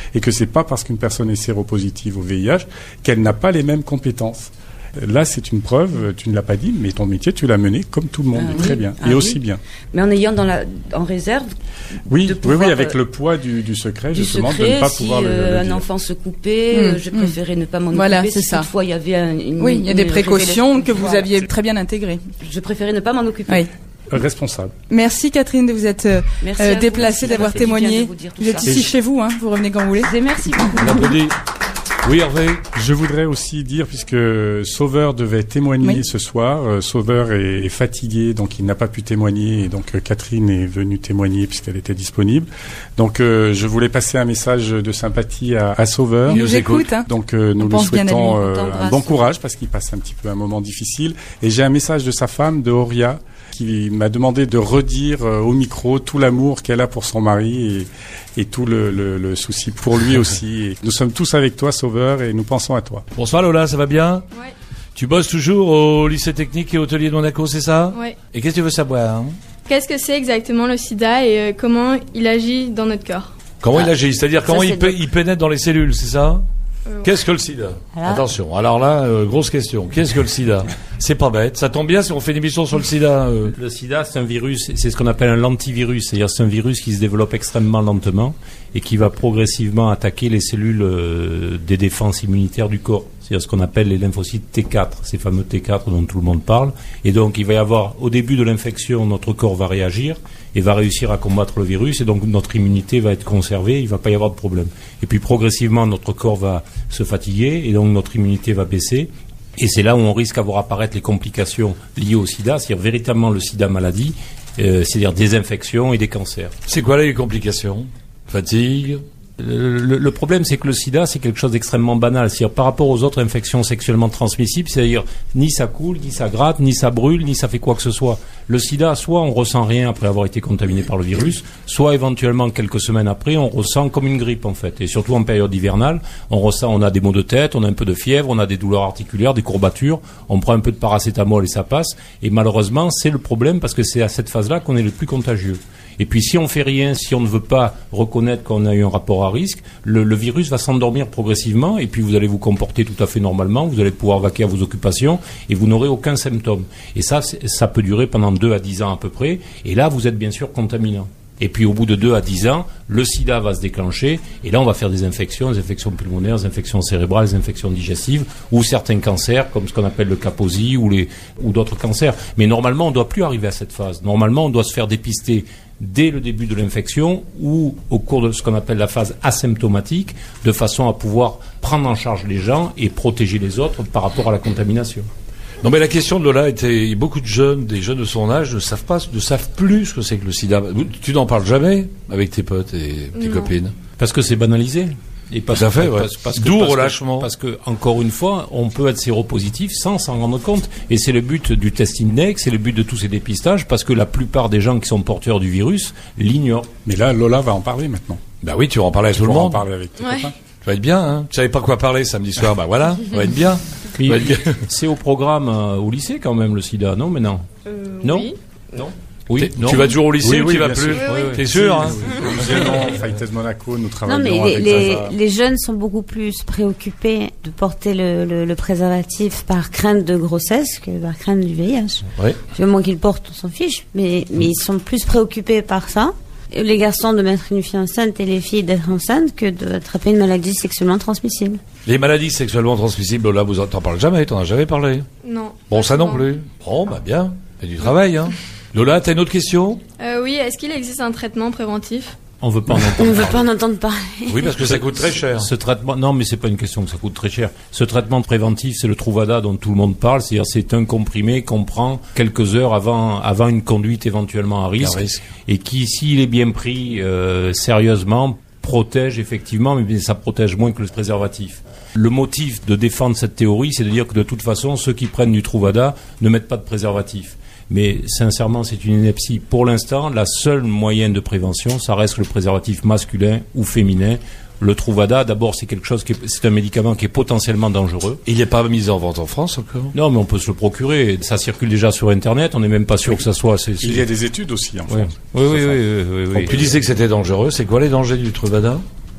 pas parce qu'une personne est séropositive au V I H qu'elle n'a pas les mêmes compétences. Là, c'est une preuve, tu ne l'as pas dit, mais ton métier, tu l'as mené comme tout le monde, ah, et très oui. bien, ah, et oui. aussi bien. Mais en ayant dans la, en réserve. Oui, de oui, pouvoir, oui, avec euh, le poids du, du secret, du justement, secret, de ne pas si, pouvoir le, euh, le un dire. enfant se coupait, Mmh, euh, je mmh. préférais ne pas m'en Voilà, occuper. c'est Si ça. toutefois il y avait un, une. Oui, il y a une des précautions révélation, que vous voilà. aviez très bien intégrées. Je préférais ne pas m'en occuper. Oui. Responsable. Merci Catherine de vous être euh, Merci à vous. déplacée, Ça m'a d'avoir fait du bien témoigné. de vous dire tout Vous êtes ça. ici chez vous, hein, vous revenez quand vous voulez. Merci beaucoup. On applaudit. Oui, Hervé. Je voudrais aussi dire, puisque Sauveur devait témoigner Oui. ce soir, euh, Sauveur est, est fatigué, donc il n'a pas pu témoigner, et donc euh, Catherine est venue témoigner puisqu'elle était disponible. Donc euh, je voulais passer un message de sympathie à, à Sauveur. Il nous écoute. Hein. Donc euh, nous On lui pense bien à lui. souhaitons On euh, t'embrasse. un bon courage parce qu'il passe un petit peu un moment difficile. Et j'ai un message de sa femme, de Horia, qui m'a demandé de redire euh, au micro tout l'amour qu'elle a pour son mari et, et tout le, le, le souci pour lui aussi. Et nous sommes tous avec toi, Sauveur, et nous pensons à toi. Bonsoir Lola, ça va bien? Ouais. Tu bosses toujours au lycée technique et hôtelier de Monaco, c'est ça? Ouais. Et qu'est-ce que tu veux savoir hein? Qu'est-ce que c'est exactement le sida et euh, comment il agit dans notre corps? Comment Ah, il agit? C'est-à-dire ça, comment c'est il, pé- de- il pénètre dans les cellules, c'est ça? Euh, Qu'est-ce que le sida? Voilà. Attention, alors là, euh, grosse question. Qu'est-ce que le sida? C'est pas bête. Ça tombe bien si on fait une émission sur le sida. euh. Le sida, c'est un virus, c'est ce qu'on appelle un lentivirus, c'est-à-dire c'est un virus qui se développe extrêmement lentement et qui va progressivement attaquer les cellules euh, des défenses immunitaires du corps. C'est-à-dire ce qu'on appelle les lymphocytes T quatre, ces fameux T quatre dont tout le monde parle. Et donc, il va y avoir, au début de l'infection, notre corps va réagir et va réussir à combattre le virus, et donc notre immunité va être conservée, il ne va pas y avoir de problème. Et puis, progressivement, notre corps va se fatiguer, et donc notre immunité va baisser. Et c'est là où on risque d'avoir apparaître les complications liées au sida, c'est-à-dire véritablement le sida maladie, euh, c'est-à-dire des infections et des cancers. C'est quoi les complications? Fatigue? Le, le- le problème, c'est que le sida, c'est quelque chose d'extrêmement banal. C'est-à-dire, par rapport aux autres infections sexuellement transmissibles, c'est-à-dire, ni ça coule, ni ça gratte, ni ça brûle, ni ça fait quoi que ce soit. Le sida, soit on ressent rien après avoir été contaminé par le virus, soit éventuellement quelques semaines après, on ressent comme une grippe, en fait. Et surtout en période hivernale, on ressent, on a des maux de tête, on a un peu de fièvre, on a des douleurs articulaires, des courbatures, on prend un peu de paracétamol et ça passe. Et malheureusement, c'est le problème parce que c'est à cette phase-là qu'on est le plus contagieux. Et puis si on fait rien, si on ne veut pas reconnaître qu'on a eu un rapport à risque, le, le virus va s'endormir progressivement et puis vous allez vous comporter tout à fait normalement, vous allez pouvoir vaquer à vos occupations et vous n'aurez aucun symptôme. Et ça, c'est- ça peut durer pendant deux à dix ans à peu près. Et là, vous êtes bien sûr contaminant. Et puis au bout de deux à dix ans, le sida va se déclencher et là on va faire des infections, des infections pulmonaires, des infections cérébrales, des infections digestives ou certains cancers comme ce qu'on appelle le Kaposi ou, les, ou d'autres cancers. Mais normalement on ne doit plus arriver à cette phase. Normalement on doit se faire dépister dès le début de l'infection ou au cours de ce qu'on appelle la phase asymptomatique de façon à pouvoir prendre en charge les gens et protéger les autres par rapport à la contamination. Non, mais la question de Lola était, beaucoup de jeunes, des jeunes de son âge, ne savent pas, ne savent plus ce que c'est que le sida. Tu n'en parles jamais avec tes potes et tes Non. copines. Parce que c'est banalisé. Et parce, Tout à fait, ouais. parce, parce que, D'où parce que- relâchement. Parce que, encore une fois, on peut être séropositif sans s'en rendre compte. Et c'est le but du test index, c'est le but de tous ces dépistages, parce que la plupart des gens qui sont porteurs du virus l'ignorent. Mais là, Lola va en parler maintenant. Bah oui, tu vas en parler à tout le pourras en monde. parler avec tes Ouais. copains. Tu vas être bien, hein. Tu savais pas quoi parler samedi soir, bah voilà, on va être bien. Mais On va être bien. c'est au programme euh, au lycée quand même, le sida, non, mais non. Euh, Non. oui. Non. Oui, T'es- non. Tu vas toujours au lycée Oui, ou oui, tu vas bien plus? sûr. Oui, oui. T'es sûr, hein? Nous aidons Fighters Monaco, nous Non, travaillons mais les, avec les, Zaza. les jeunes sont beaucoup plus préoccupés de porter le, le, le préservatif par crainte de grossesse que par crainte du V I H. Oui. Du moment qu'ils le portent, on s'en fiche, mais, mais ils sont plus préoccupés par ça. Et les garçons de mettre une fille enceinte et les filles d'être enceintes que d'attraper une maladie sexuellement transmissible. Les maladies sexuellement transmissibles, là, vous en t'en parles jamais, t'en as jamais parlé. Non. Bon, ça non souvent. plus. Bon, bah bien. Il y a du travail, hein. Lola, t'as une autre question? Euh, oui, est-ce qu'il existe un traitement préventif? On veut pas en On entendre ne veut parler. pas en entendre parler. Oui, parce que ça coûte très cher. Ce traitement, non, mais c'est pas une question que ça coûte très cher. Ce traitement préventif, c'est le Truvada dont tout le monde parle, c'est-à-dire c'est un comprimé qu'on prend quelques heures avant, avant une conduite éventuellement à risque, À risque. et qui, s'il est bien pris euh, sérieusement, protège effectivement, mais ça protège moins que le préservatif. Le motif de défendre cette théorie, c'est de dire que de toute façon, ceux qui prennent du Truvada ne mettent pas de préservatif. Mais sincèrement, c'est une ineptie. Pour l'instant, la seule moyenne de prévention, ça reste le préservatif masculin ou féminin. Le Truvada, d'abord, c'est quelque chose qui est, c'est un médicament qui est potentiellement dangereux. Il n'est pas mis en vente en France encore? Non, mais on peut se le procurer. Ça circule déjà sur Internet. On n'est même pas sûr que ça soit. C'est, c'est... Il y a des études aussi en Ouais. France. Oui, oui, oui, oui, oui, oui. Tu disais que c'était dangereux. C'est quoi les dangers du Truvada?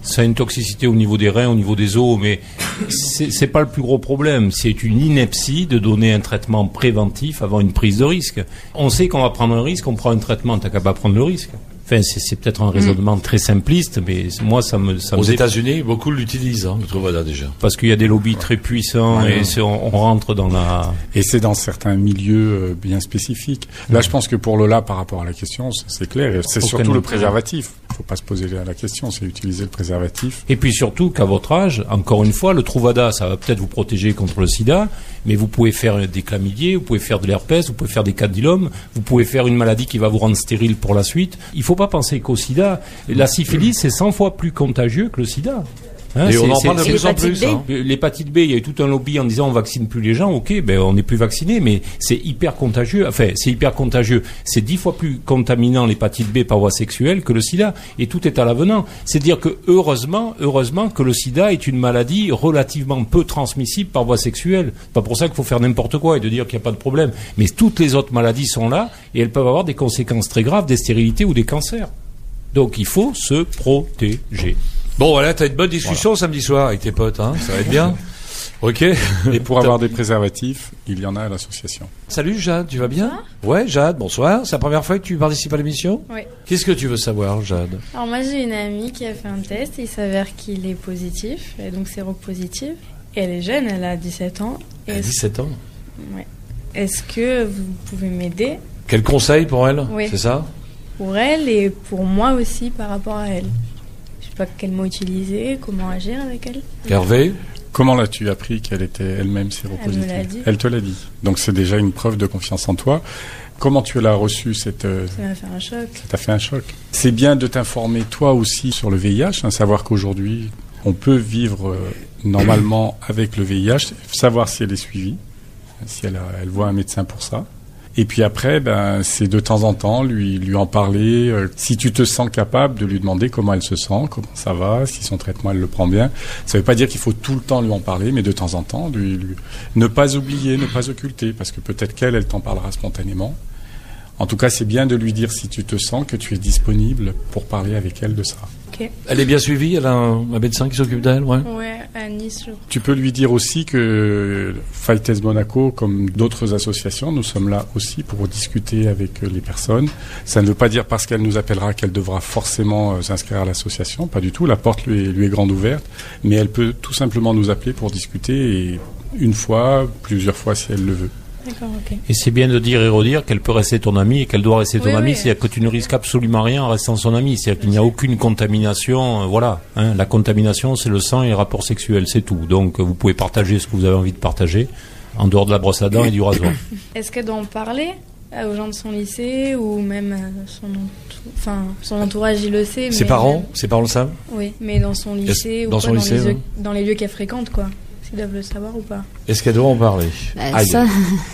Ça a une toxicité au niveau des reins, au niveau des os, mais c'est, c'est pas le plus gros problème. C'est une ineptie de donner un traitement préventif avant une prise de risque. On sait qu'on va prendre un risque, on prend un traitement, t'as qu'à pas prendre le risque. Enfin, c'est, c'est peut-être un raisonnement mmh. très simpliste, mais moi, ça me... Ça Aux me États-Unis, beaucoup l'utilisent, hein, le Truvada déjà. Parce qu'il y a des lobbies très puissants ouais, et c'est, on, on rentre dans la... Et c'est dans certains milieux bien spécifiques. Là, mmh. je pense que pour Lola, par rapport à la question, c'est, c'est clair. Et c'est surtout le préservatif. Il ne faut pas se poser la question, c'est utiliser le préservatif. Et puis surtout qu'à votre âge, encore une fois, le Truvada, ça va peut-être vous protéger contre le sida, mais vous pouvez faire des chlamydiés, vous pouvez faire de l'herpès, vous pouvez faire des candilomes, vous pouvez faire une maladie qui va vous rendre stérile pour la suite. Il ne faut pas penser qu'au sida, la syphilis, c'est cent fois plus contagieux que le sida. Hein, et c'est, on en c'est, parle de plus en plus. Hein. L'hépatite B, il y a eu tout un lobby en disant on vaccine plus les gens. Ok, ben on n'est plus vacciné, mais c'est hyper contagieux. Enfin, c'est hyper contagieux. C'est dix fois plus contaminant l'hépatite B par voie sexuelle que le sida. Et tout est à l'avenant. C'est-à-dire que heureusement, heureusement que le sida est une maladie relativement peu transmissible par voie sexuelle. C'est pas pour ça qu'il faut faire n'importe quoi et de dire qu'il n'y a pas de problème. Mais toutes les autres maladies sont là et elles peuvent avoir des conséquences très graves, des stérilités ou des cancers. Donc il faut se protéger. Bon, voilà, t'as une bonne discussion voilà. samedi soir avec tes potes, hein, ça va être bien. Ok. Et pour avoir des préservatifs, il y en a à l'association. Salut Jade, tu vas bien ? Ouais, Jade, bonsoir. C'est la première fois que tu participes à l'émission ? Oui. Qu'est-ce que tu veux savoir, Jade ? Alors moi, j'ai une amie qui a fait un test et il s'avère qu'il est positif, et donc séropositif. Et elle est jeune, elle a dix-sept ans. Elle a dix-sept ans ? Ouais. Est-ce que vous pouvez m'aider ? Quel conseil pour elle ? Oui. C'est ça ? Pour elle et pour moi aussi par rapport à elle. Je sais pas quel mot utiliser, comment agir avec elle. Hervé ? Comment l'as-tu appris qu'elle était elle-même séropositive ? Elle me l'a dit. Elle te l'a dit. Donc c'est déjà une preuve de confiance en toi. Comment tu l'as reçu cette... Ça m'a fait un choc. Ça t'a fait un choc. C'est bien de t'informer toi aussi sur le V I H, hein, savoir qu'aujourd'hui on peut vivre euh, normalement avec le V I H, savoir si elle est suivie, si elle, a, elle voit un médecin pour ça. Et puis après, ben, c'est de temps en temps lui, lui en parler. Euh, si tu te sens capable, de lui demander comment elle se sent, comment ça va, si son traitement elle le prend bien. Ça ne veut pas dire qu'il faut tout le temps lui en parler, mais de temps en temps, lui, lui ne pas oublier, ne pas occulter, parce que peut-être qu'elle, elle t'en parlera spontanément. En tout cas, c'est bien de lui dire si tu te sens que tu es disponible pour parler avec elle de ça. Okay. Elle est bien suivie, elle a un, un médecin qui s'occupe d'elle, ouais. Ouais, à Nice. Je... Tu peux lui dire aussi que Fightez Monaco, comme d'autres associations, nous sommes là aussi pour discuter avec les personnes. Ça ne veut pas dire parce qu'elle nous appellera qu'elle devra forcément euh, s'inscrire à l'association, pas du tout. La porte lui est, lui est grande ouverte, mais elle peut tout simplement nous appeler pour discuter et une fois, plusieurs fois si elle le veut. D'accord, ok. Et c'est bien de dire et redire qu'elle peut rester ton amie et qu'elle doit rester ton oui, amie. Oui. C'est-à-dire que tu ne risques absolument rien en restant son amie. C'est-à-dire qu'il n'y a aucune contamination. Euh, voilà. Hein, la contamination, c'est le sang et les rapports sexuels, c'est tout. Donc, vous pouvez partager ce que vous avez envie de partager en dehors de la brosse à dents et du rasoir. Est-ce qu'elle doit en parler aux gens de son lycée ou même son, entou- enfin, son entourage, il le sait. Ses parents, ses parents le savent. Oui, mais dans son lycée ou dans, quoi, son dans, lycée, les ouais. lieux, dans les lieux qu'elle fréquente, quoi. Ils doivent le savoir ou pas. Est-ce qu'elle doit en parler ? Bah, ça,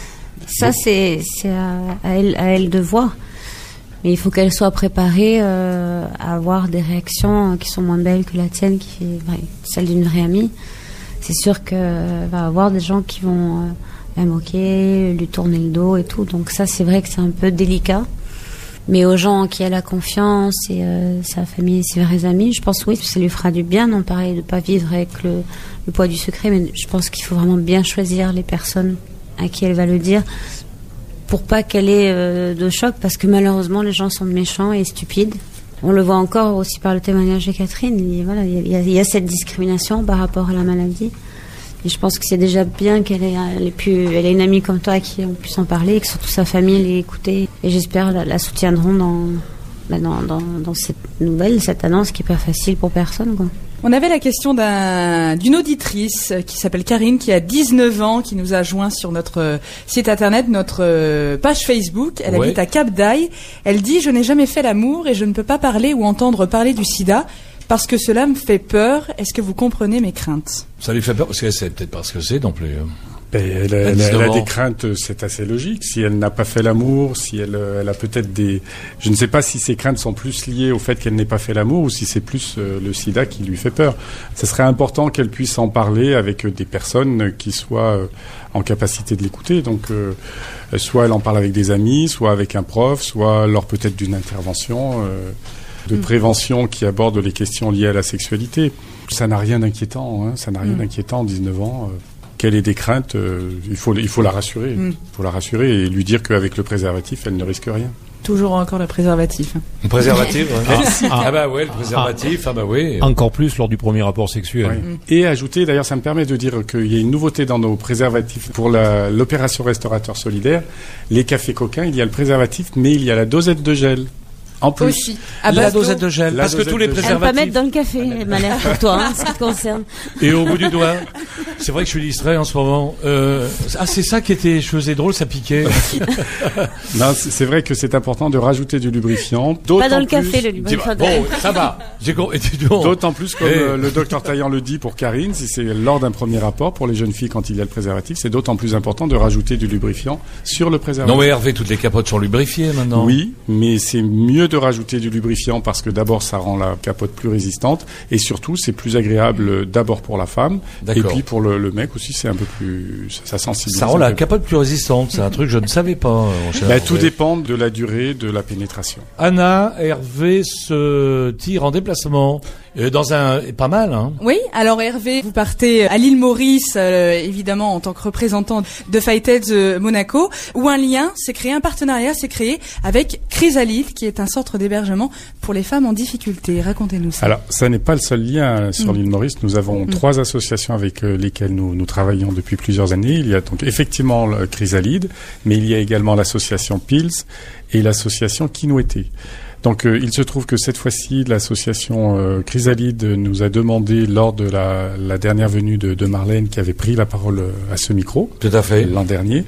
ça c'est, c'est à, à, elle, à elle de voir. Mais il faut qu'elle soit préparée euh, à avoir des réactions qui sont moins belles que la tienne, qui est bah, celle d'une vraie amie. C'est sûr qu'elle va avoir des gens qui vont euh, la moquer, lui tourner le dos et tout. Donc ça, c'est vrai que c'est un peu délicat. Mais aux gens en qui elle a confiance, et euh, sa famille, ses vrais amis, je pense oui, ça lui fera du bien d'en parler, de ne pas vivre avec le, le poids du secret. Mais je pense qu'il faut vraiment bien choisir les personnes à qui elle va le dire pour pas qu'elle ait euh, de choc, parce que malheureusement les gens sont méchants et stupides. On le voit encore aussi par le témoignage de Catherine. Il, voilà, il y a, il y a cette discrimination par rapport à la maladie. Et je pense que c'est déjà bien qu'elle ait, elle ait, pu, elle ait une amie comme toi à qui on puisse en parler, et que surtout sa famille l'ait écoutée. Et j'espère la, la soutiendront dans, bah dans, dans, dans cette nouvelle, cette annonce qui n'est pas facile pour personne, quoi. On avait la question d'un, d'une auditrice qui s'appelle Karine, qui a dix-neuf ans, qui nous a joint sur notre site internet, notre page Facebook. Elle ouais. habite à Cap d'Aille. Elle dit « Je n'ai jamais fait l'amour et je ne peux pas parler ou entendre parler du sida parce que cela me fait peur. Est-ce que vous comprenez mes craintes ?» Ça lui fait peur parce que c'est peut-être parce que c'est non plus. Ben, elle, a, elle, elle a des craintes, c'est assez logique. Si elle n'a pas fait l'amour, si elle, elle a peut-être des... Je ne sais pas si ses craintes sont plus liées au fait qu'elle n'ait pas fait l'amour ou si c'est plus euh, le sida qui lui fait peur. Ce serait important qu'elle puisse en parler avec euh, des personnes qui soient euh, en capacité de l'écouter. Donc, euh, soit elle en parle avec des amis, soit avec un prof, soit lors peut-être d'une intervention. Euh, de prévention qui abordent les questions liées à la sexualité. Ça n'a rien d'inquiétant, hein, ça n'a rien mmh. d'inquiétant, dix-neuf ans. Euh, qu'elle ait des craintes, euh, il faut, il faut la rassurer. Il mmh. faut la rassurer et lui dire qu'avec le préservatif, elle ne risque rien. Toujours encore le préservatif. Le préservatif, ouais. ah, ah bah ouais, le préservatif, ah, ah bah oui. Encore plus lors du premier rapport sexuel. Oui. Mmh. Et ajouter, d'ailleurs, ça me permet de dire qu'il y a une nouveauté dans nos préservatifs pour la, l'opération restaurateur solidaire. Les cafés coquins, il y a le préservatif, mais il y a la dosette de gel. En plus, aussi. Ah bah, la dosette de gel, parce que tous les préservatifs. Elle pas mettre dans le café, Malher, pour toi, hein, ce qui te concerne. Et au bout du doigt. C'est vrai que je suis distrait en ce moment. Euh, ah, c'est ça qui était, je faisais drôle, ça piquait. Non, c'est vrai que c'est important de rajouter du lubrifiant. Pas dans le plus, café, le lubrifiant. Bon, ça va. J'ai D'autant plus, comme hey. le docteur Taillant le dit pour Karine, si c'est lors d'un premier rapport, pour les jeunes filles, quand il y a le préservatif, c'est d'autant plus important de rajouter du lubrifiant sur le préservatif. Non mais Hervé, toutes les capotes sont lubrifiées maintenant. Oui, mais c'est mieux de rajouter du lubrifiant parce que d'abord ça rend la capote plus résistante et surtout c'est plus agréable d'abord pour la femme et puis pour le, le mec aussi c'est un peu plus ça, ça sensibilise. Ça rend la capote plus résistante, c'est un truc que je ne savais pas. Bah, tout dépend de la durée de la pénétration. Anna, Hervé se tire en déplacement. Euh, dans un pas mal, hein. Oui, alors Hervé, vous partez à l'île Maurice, euh, évidemment en tant que représentant de Fightheads euh, Monaco, où un lien s'est créé, un partenariat s'est créé avec Chrysalide, qui est un centre d'hébergement pour les femmes en difficulté. Racontez-nous ça. Alors, ça n'est pas le seul lien sur mmh. l'île Maurice. Nous avons mmh. trois associations avec euh, lesquelles nous, nous travaillons depuis plusieurs années. Il y a donc effectivement le Chrysalide, mais il y a également l'association Pils et l'association Kinouété. Donc euh, il se trouve que cette fois-ci, l'association euh, Chrysalide nous a demandé lors de la, la dernière venue de, de Marlène, qui avait pris la parole à ce micro, tout à fait, l'an dernier,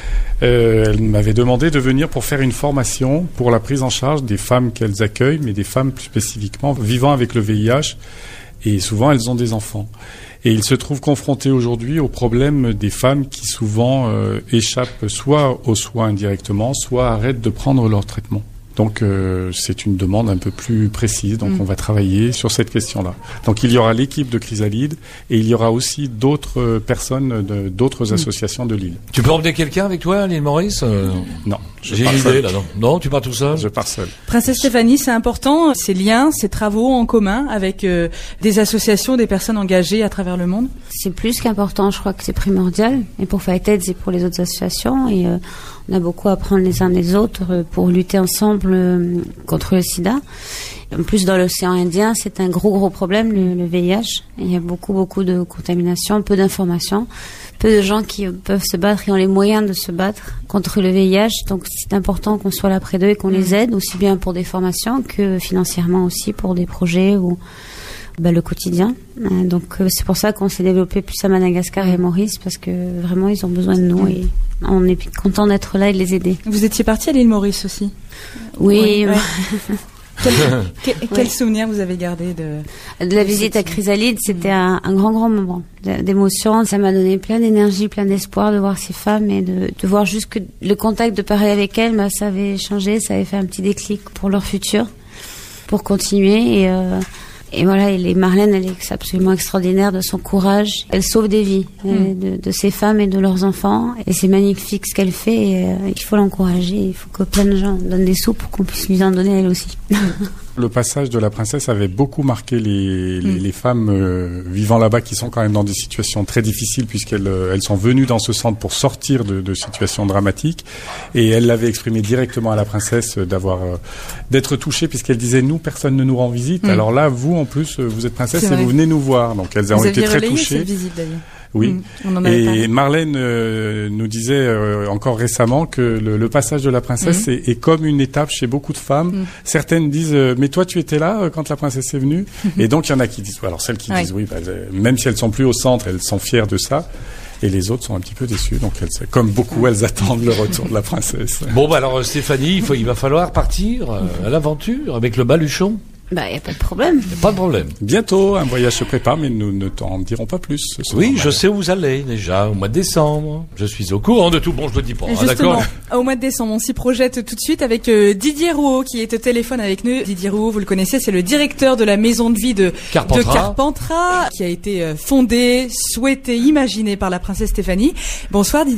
euh, elle m'avait demandé de venir pour faire une formation pour la prise en charge des femmes qu'elles accueillent, mais des femmes plus spécifiquement vivant avec le V I H, et souvent elles ont des enfants. Et il se trouve confronté aujourd'hui au problème des femmes qui souvent euh, échappent soit aux soins indirectement, soit arrêtent de prendre leur traitement. Donc euh, c'est une demande un peu plus précise, donc mmh. on va travailler sur cette question-là. Donc il y aura l'équipe de Chrysalide et il y aura aussi d'autres euh, personnes, de, d'autres mmh. associations de l'île. Tu peux emmener quelqu'un avec toi à l'île Maurice euh... Non. J'ai une idée là, non. Non, tu pars tout seul? Je pars seul. Princesse Stéphanie, c'est important, ces liens, ces travaux en commun avec euh, des associations, des personnes engagées à travers le monde? C'est plus qu'important, je crois que c'est primordial, et pour Fightheads et pour les autres associations, et euh, on a beaucoup à apprendre les uns des autres euh, pour lutter ensemble euh, contre le sida. En plus, dans l'océan Indien, c'est un gros, gros problème, le, le V I H. Il y a beaucoup, beaucoup de contamination, peu d'informations, peu de gens qui peuvent se battre et ont les moyens de se battre contre le V I H. Donc, c'est important qu'on soit là près d'eux et qu'on les aide, aussi bien pour des formations que financièrement aussi pour des projets ou bah, le quotidien. Donc, euh, c'est pour ça qu'on s'est développé plus à Madagascar et à Maurice, parce que vraiment, ils ont besoin de nous et on est content d'être là et de les aider. Vous étiez parti à l'île Maurice aussi? Oui. oui ouais. Quel, quel, quel ouais. souvenir vous avez gardé de de la visite à Chrysalide? C'était un, un grand grand moment d'émotion. Ça m'a donné plein d'énergie, plein d'espoir de voir ces femmes et de, de voir juste que le contact de parler avec elles, bah, ça avait changé, ça avait fait un petit déclic pour leur futur, pour continuer. Et, euh, et voilà, et Marlène, elle est absolument extraordinaire de son courage. Elle sauve des vies mmh. de, de ces femmes et de leurs enfants. Et c'est magnifique ce qu'elle fait. Et, euh, il faut l'encourager. Il faut que plein de gens donnent des sous pour qu'on puisse lui en donner elle aussi. Le passage de la princesse avait beaucoup marqué les, les, mmh. les femmes euh, vivant là-bas, qui sont quand même dans des situations très difficiles, puisqu'elles euh, elles sont venues dans ce centre pour sortir de, de situations dramatiques. Et elle l'avait exprimé directement à la princesse, euh, d'avoir euh, d'être touchée, puisqu'elle disait, nous, personne ne nous rend visite. Mmh. Alors là, vous, en plus, euh, vous êtes princesse et vous venez nous voir. Donc elles ont été très touchées. Cette visite, d'ailleurs. Oui. Mmh, et Marlène euh, nous disait euh, encore récemment que le, le passage de la princesse mmh. est, est comme une étape chez beaucoup de femmes. Mmh. Certaines disent euh, mais toi tu étais là euh, quand la princesse est venue. Mmh. Et donc il y en a qui disent, alors celles qui oui. disent oui, bah, même si elles sont plus au centre, elles sont fières de ça. Et les autres sont un petit peu déçues. Donc elles, comme beaucoup, elles attendent le retour de la princesse. Bon bah alors Stéphanie, il, faut, il va falloir partir euh, à l'aventure avec le baluchon. Bah, il n'y a pas de problème. Y a pas de problème. Bientôt, un voyage se prépare, mais nous ne t'en dirons pas plus. Oui, je sais où vous allez, déjà, au mois de décembre. Je suis au courant de tout. Bon, je le dis pas, hein, d'accord. Au mois de décembre, on s'y projette tout de suite avec euh, Didier Rouault, qui est au téléphone avec nous. Didier Rouault, vous le connaissez, c'est le directeur de la maison de vie de Carpentras, de Carpentras qui a été euh, fondée, souhaitée, imaginée par la princesse Stéphanie. Bonsoir Didier.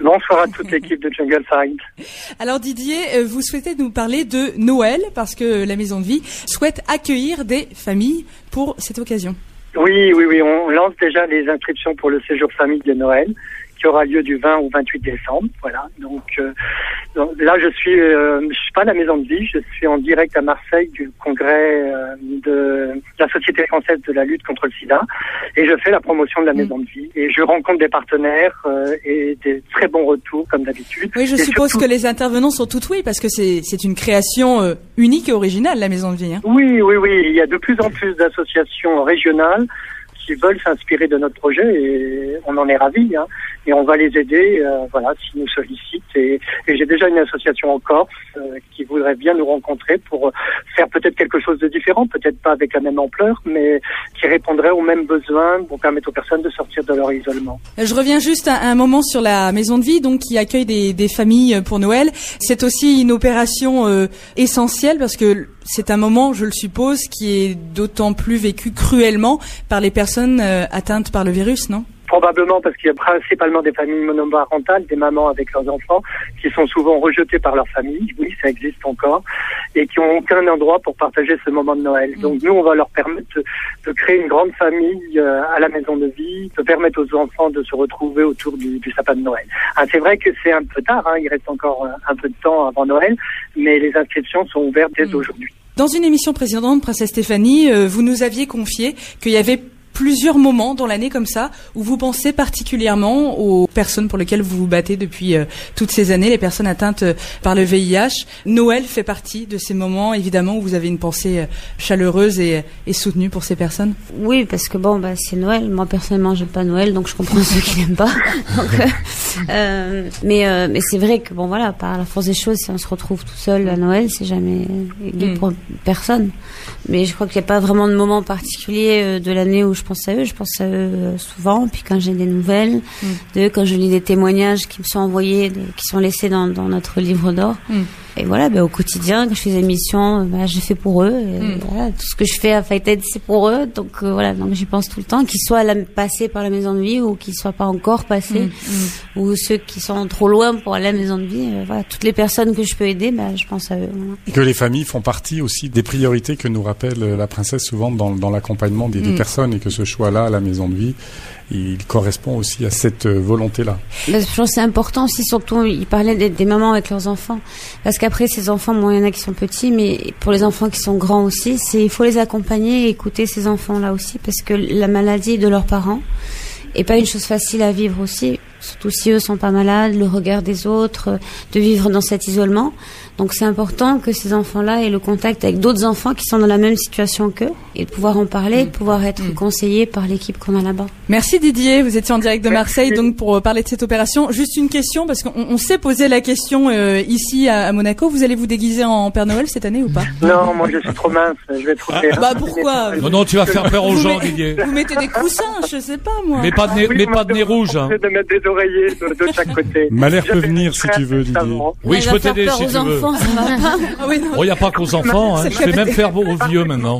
Bonsoir à toute l'équipe de Jungle Fight. Alors Didier, vous souhaitez nous parler de Noël parce que la Maison de Vie souhaite accueillir des familles pour cette occasion. Oui, oui, oui, on lance déjà les inscriptions pour le séjour famille de Noël qui aura lieu du vingt au vingt-huit décembre. Voilà. Donc, euh, donc là, je suis, euh, je suis pas à la Maison de Vie, je suis en direct à Marseille du congrès euh, de la Société française de la lutte contre le sida et je fais la promotion de la Maison de Vie et je rencontre des partenaires euh, et des très bons retours comme d'habitude. Oui, je et suppose surtout... que les intervenants sont tout oui parce que c'est c'est une création euh, unique et originale, la Maison de Vie. Hein. Oui, oui, oui. Il y a de plus en plus d'associations régionales qui veulent s'inspirer de notre projet et on en est ravis. Hein. Et on va les aider, euh, voilà, s'ils nous sollicitent. Et, et j'ai déjà une association en Corse euh, qui voudrait bien nous rencontrer pour faire peut-être quelque chose de différent, peut-être pas avec la même ampleur, mais qui répondrait aux mêmes besoins pour permettre aux personnes de sortir de leur isolement. Je reviens juste un, un moment sur la Maison de Vie, donc qui accueille des, des familles pour Noël. C'est aussi une opération euh, essentielle parce que c'est un moment, je le suppose, qui est d'autant plus vécu cruellement par les personnes euh, atteintes par le virus, non ? Probablement parce qu'il y a principalement des familles monoparentales, des mamans avec leurs enfants qui sont souvent rejetés par leur famille, oui ça existe encore, et qui n'ont aucun endroit pour partager ce moment de Noël. Mmh. Donc nous on va leur permettre de, de créer une grande famille euh, à la Maison de Vie, de permettre aux enfants de se retrouver autour du, du sapin de Noël. Ah, c'est vrai que c'est un peu tard, hein, il reste encore un peu de temps avant Noël, mais les inscriptions sont ouvertes dès mmh. aujourd'hui. Dans une émission précédente, Princesse Stéphanie, euh, vous nous aviez confié qu'il y avait plusieurs moments dans l'année comme ça où vous pensez particulièrement aux personnes pour lesquelles vous vous battez depuis euh, toutes ces années, les personnes atteintes euh, par le V I H. Noël fait partie de ces moments, évidemment, où vous avez une pensée euh, chaleureuse et, et soutenue pour ces personnes. Oui, parce que bon, bah, c'est Noël. Moi, personnellement, j'aime pas Noël, donc je comprends ceux qui n'aiment pas. Donc, euh, euh, mais euh, mais c'est vrai que bon, voilà, par la force des choses, si on se retrouve tout seul à Noël, c'est jamais gai pour personne. Mais je crois qu'il n'y a pas vraiment de moment particulier euh, de l'année où je pense à eux, je pense à eux souvent, puis quand j'ai des nouvelles mm. d'eux, quand je lis des témoignages qui me sont envoyés, de, qui sont laissés dans, dans notre livre d'or. Mm. Et voilà, ben, au quotidien, quand je fais des émissions, ben, je fais pour eux. Et mm. voilà, tout ce que je fais à Fight Aid, c'est pour eux. Donc euh, voilà, donc j'y pense tout le temps, qu'ils soient la, passés par la Maison de Vie ou qu'ils soient pas encore passés, mm. ou ceux qui sont trop loin pour aller à la Maison de Vie. Euh, voilà, toutes les personnes que je peux aider, ben, je pense à eux. Voilà. Et que les familles font partie aussi des priorités que nous rappelle la princesse souvent dans, dans l'accompagnement des, mm. des personnes, et que ce choix-là à la Maison de Vie, il correspond aussi à cette volonté-là. Je pense que c'est important aussi, surtout, il parlait des, des mamans avec leurs enfants. Parce qu'après, ces enfants, bon, il y en a qui sont petits, mais pour les enfants qui sont grands aussi, c'est, il faut les accompagner et écouter ces enfants-là aussi, parce que la maladie de leurs parents est pas une chose facile à vivre aussi, surtout si eux sont pas malades, le regard des autres, de vivre dans cet isolement. Donc c'est important que ces enfants-là aient le contact avec d'autres enfants qui sont dans la même situation qu'eux, et de pouvoir en parler, mmh. de pouvoir être mmh. conseillés par l'équipe qu'on a là-bas. Merci Didier, vous étiez en direct de Marseille donc pour parler de cette opération. Juste une question, parce qu'on on s'est posé la question euh, ici à, à Monaco, vous allez vous déguiser en Père Noël cette année ou pas? Non, moi je suis trop mince, je vais trouver. Ah, bah pourquoi? Non, non, tu vas faire peur aux gens, met, Didier. Vous mettez des coussins, je sais pas moi. Mais pas de nez, oui, mais pas de nez rouge. Hein. De mettre des oreillers de, de chaque côté. Malheur peut venir si tu veux, Didier. Oui, je peux t'aider si tu veux. Enfants, ça va pas. Ah oui, oh, il n'y a pas qu'aux enfants, hein. Je fais même faire aux vieux maintenant.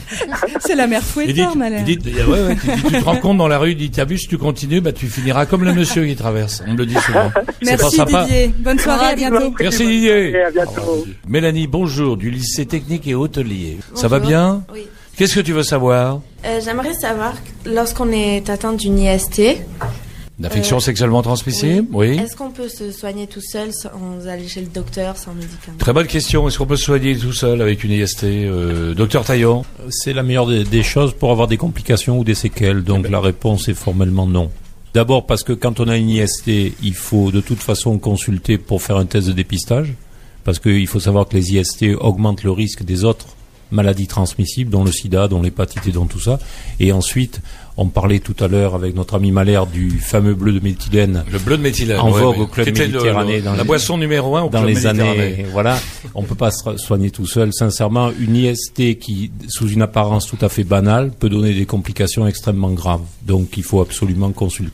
C'est la mère fouettard, Malher. Il dit, ouais, ouais, tu, tu te rends compte dans la rue, il dit, t'as vu, si tu continues, bah, tu finiras comme le monsieur qui traverse. On me le dit souvent. Merci pas sympa. Didier. Bonne soirée, à bientôt. Merci Didier. À bientôt. Mélanie, bonjour, du lycée technique et hôtelier. Bonjour. Ça va bien? Oui. Qu'est-ce que tu veux savoir? Euh, j'aimerais savoir, lorsqu'on est atteint d'une I S T, d'infection euh, sexuellement transmissible, oui. oui. Est-ce qu'on peut se soigner tout seul sans aller chez le docteur, sans médicaments? Très bonne question. Est-ce qu'on peut se soigner tout seul avec une I S T, euh, docteur Taillon? C'est la meilleure des, des choses pour avoir des complications ou des séquelles. Donc ben. la réponse est formellement non. D'abord parce que quand on a une I S T, il faut de toute façon consulter pour faire un test de dépistage. Parce qu'il faut savoir que les I S T augmentent le risque des autres maladies transmissibles, dont le sida, dont l'hépatite et dont tout ça. Et ensuite, on parlait tout à l'heure avec notre ami Malher du fameux bleu de méthylène. Le bleu de méthylène. En ouais, vogue ouais. au club C'était Méditerranée. Le, dans la les, boisson numéro un au dans club les Méditerranée. Années, voilà. On peut pas se soigner tout seul. Sincèrement, une I S T qui, sous une apparence tout à fait banale, peut donner des complications extrêmement graves. Donc, il faut absolument consulter.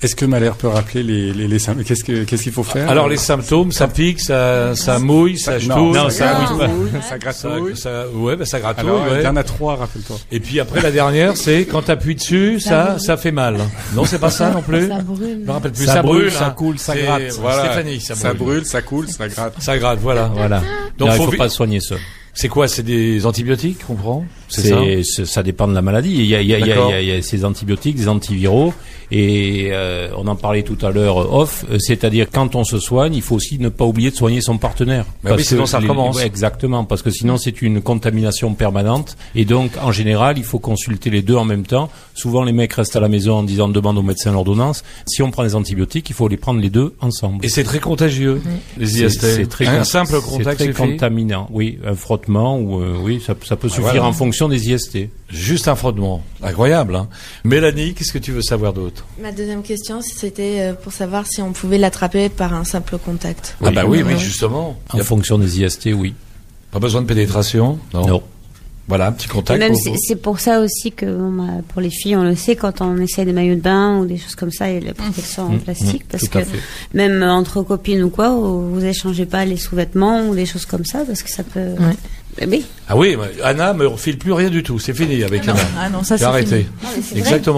Est-ce que Malher peut rappeler les, les, les symptômes? Qu'est-ce que, qu'est-ce qu'il faut faire? Alors, les symptômes, ça pique, ça, ça mouille, ça non, chatouille. Non, ça, ça, ça, ça gratouille. Ça, ça, ouais, bah, ça gratouille, Alors, ouais. il y en a trois, rappelle-toi. Et puis après, la dernière, c'est quand t'appuies dessus, ça, ça, ça fait mal. Non, c'est pas ça non plus. Ça brûle. Je me rappelle plus. Ça, Ça, brûle, brûle, ça hein. coule, ça C'est- gratte. Voilà. Stéphanie, ça brûle. Ça brûle, ça coule, ça gratte. Ça gratte, voilà. Voilà. Donc, Non, il faut faut vi- pas soigner ça. C'est quoi? C'est des antibiotiques qu'on prend? C'est ça? C'est, c'est- ça dépend de la maladie. Il y a, il y a, il y a, D'accord. il y a, il y a ces antibiotiques, des antiviraux, et euh, on en parlait tout à l'heure off. euh, C'est-à-dire quand on se soigne, il faut aussi ne pas oublier de soigner son partenaire. Bah oui, sinon ça les- recommence. ouais, exactement, parce que sinon c'est une contamination permanente. Et donc en général, il faut consulter les deux en même temps. Souvent les mecs restent à la maison en disant demande au médecin l'ordonnance. Si on prend des antibiotiques, il faut les prendre les deux ensemble. Et c'est très contagieux, les I S T. C'est, c'est très un con- simple contact c'est très suffit. contaminant. Oui, un frottement ou euh, oui, ça, ça peut Ah, suffire voilà. en fonction des I S T. Juste un frottement. Incroyable, hein. Mélanie, qu'est-ce que tu veux savoir d'autre? Ma deuxième question, c'était euh, pour savoir si on pouvait l'attraper par un simple contact. Ah bah oui, oui, Ouais. justement. En fonction des I S T, oui. Pas besoin de pénétration? Non. Non. Voilà, un petit Et contact. même pour- c'est c'est pour ça aussi que bon, bah, pour les filles, on le sait, quand on essaie des maillots de bain ou des choses comme ça, il y a la protection en Mmh, plastique, mmh, parce tout que à fait. même entre copines ou quoi, vous vous échangez pas les sous-vêtements ou des choses comme ça, parce que ça peut. Eh oui. Ah oui, mais Anna me refile plus rien du tout. C'est fini avec Ah non, Anna. ah non, ça, J'ai c'est arrêté. fini. Non, mais c'est vrai. Exactement.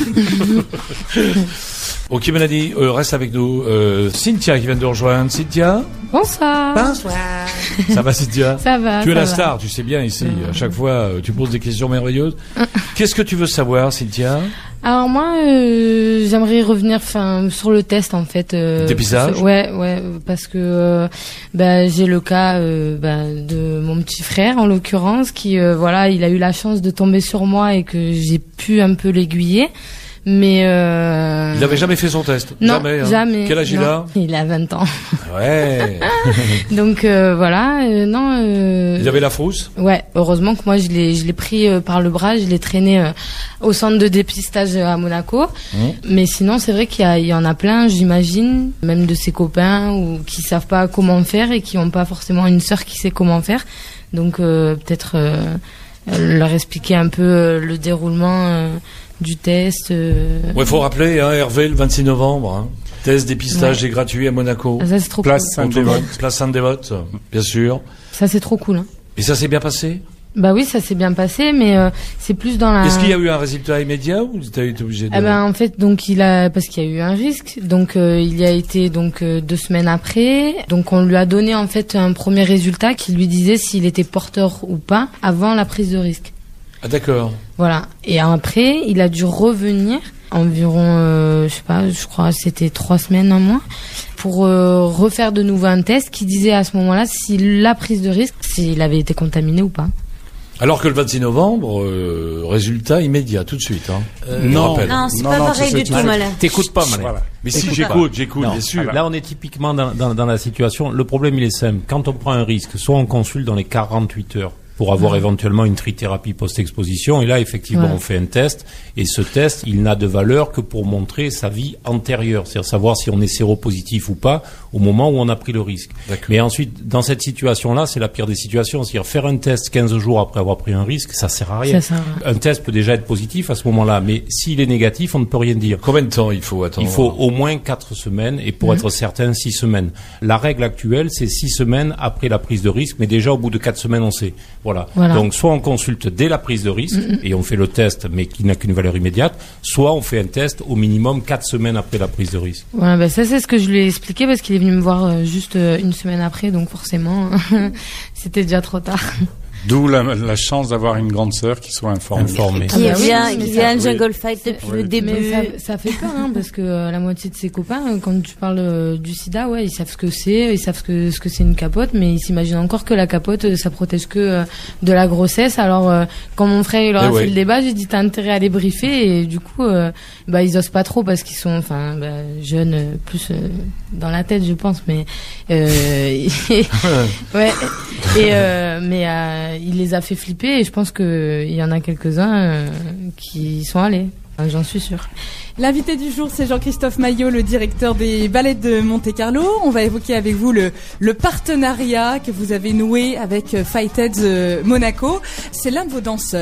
Ok, Mélanie, euh, reste avec nous. Euh, Cynthia qui vient de nous rejoindre. Cynthia, Bonsoir. Bonsoir. ça va Cynthia? Ça va. Tu es ça la va. star, tu sais bien ici. À chaque fois, euh, tu poses des questions merveilleuses. Qu'est-ce que tu veux savoir, Cynthia? Alors moi, euh, j'aimerais revenir, enfin, sur le test en fait. Euh, Dépistage. Ouais, ouais, parce que euh, bah, j'ai le cas euh, bah, de mon petit frère en l'occurrence, qui euh, voilà, il a eu la chance de tomber sur moi et que j'ai pu un peu l'aiguiller. Mais euh... Il n'avait jamais fait son test. Non, jamais. hein. jamais. Quel âge il Non, a? Il a vingt ans. Ouais. Donc euh, voilà, euh, non. Euh... Il avait la frousse? Ouais, heureusement que moi je l'ai, je l'ai pris euh, par le bras, je l'ai traîné euh, au centre de dépistage à Monaco. Mmh. Mais sinon, c'est vrai qu'il y, a, il y en a plein, j'imagine, même de ses copains ou qui savent pas comment faire et qui ont pas forcément une sœur qui sait comment faire. Donc euh, peut-être euh, leur expliquer un peu euh, le déroulement euh, du test. Euh... Ouais, faut rappeler, hein, Hervé, le vingt-six novembre, hein. Test dépistage Ouais. est gratuit à Monaco. Ah, ça, c'est trop Place cool. Sainte-Dévote. Place Sainte-Dévote, bien sûr. Ça, c'est trop cool. Hein. Et ça s'est bien passé? Bah oui, ça s'est bien passé, mais euh, c'est plus dans la... Est-ce qu'il y a eu un résultat immédiat ou tu as été obligé de... Eh ben en fait donc il a parce qu'il y a eu un risque donc euh, il y a été donc euh, deux semaines après donc on lui a donné en fait un premier résultat qui lui disait s'il était porteur ou pas avant la prise de risque. Ah d'accord. Voilà, et après il a dû revenir environ euh, je sais pas, je crois que c'était trois semaines un mois pour euh, refaire de nouveau un test qui disait à ce moment-là si la prise de risque s'il avait été contaminé ou pas. Alors que le vingt-six novembre, euh, résultat immédiat, tout de suite. Hein. Euh, je non. rappelle. Non, c'est Non, pas non, pareil c'est- du c'est- tout, Malin. T'écoutes pas, Malin. Voilà. Mais si Écoute j'écoute, pas. j'écoute, Non. bien sûr. Là, on est typiquement dans, dans, dans la situation. Le problème, il est simple. Quand on prend un risque, soit on consulte dans les quarante-huit heures pour avoir Ouais. éventuellement une trithérapie post-exposition. Et là, effectivement, Ouais. on fait un test. Et ce test, il n'a de valeur que pour montrer sa vie antérieure. C'est-à-dire savoir si on est séropositif ou pas au moment où on a pris le risque. D'accord. Mais ensuite, dans cette situation-là, c'est la pire des situations. C'est-à-dire faire un test quinze jours après avoir pris un risque, ça sert à rien. Ça sert à rien. Un test peut déjà être positif à ce moment-là. Mais s'il est négatif, on ne peut rien dire. Combien de temps il faut attendre? Il faut au moins quatre semaines et pour Mhm. être certain, six semaines. La règle actuelle, c'est six semaines après la prise de risque, mais déjà au bout de quatre semaines, on sait. Voilà. Voilà. Donc soit on consulte dès la prise de risque Mhm. et on fait le test, mais qui n'a qu'une valeur immédiate, soit on fait un test au minimum quatre semaines après la prise de risque. Voilà, bah ça c'est ce que je lui ai expliqué parce qu'il est venu me voir euh, juste euh, une semaine après, donc forcément c'était déjà trop tard. D'où la, la chance d'avoir une grande sœur qui soit informée. Informée. Qui Ah bah oui, vient, mais qui ça- vient à oui. Jungle Fight depuis Oui. le début. Mais ça, ça fait peur, hein, parce que euh, la moitié de ses copains, euh, quand tu parles euh, du sida, ouais, ils savent ce que c'est, ils savent ce que ce que c'est une capote, mais ils s'imaginent encore que la capote, euh, ça protège que euh, de la grossesse. Alors, euh, quand mon frère il leur Eh a ouais. fait le débat, j'ai dit t'as intérêt à les briefer, et du coup, euh, bah ils osent pas trop parce qu'ils sont, enfin, bah, jeunes, euh, plus euh, dans la tête, je pense, mais euh, ouais, et euh, mais euh, il les a fait flipper, et je pense que il y en a quelques-uns euh, qui y sont allés. Enfin, j'en suis sûre. L'invité du jour, c'est Jean-Christophe Maillot, le directeur des Ballets de Monte-Carlo. On va évoquer avec vous le, le partenariat que vous avez noué avec euh, Fight Heads euh, Monaco. C'est l'un de vos danseurs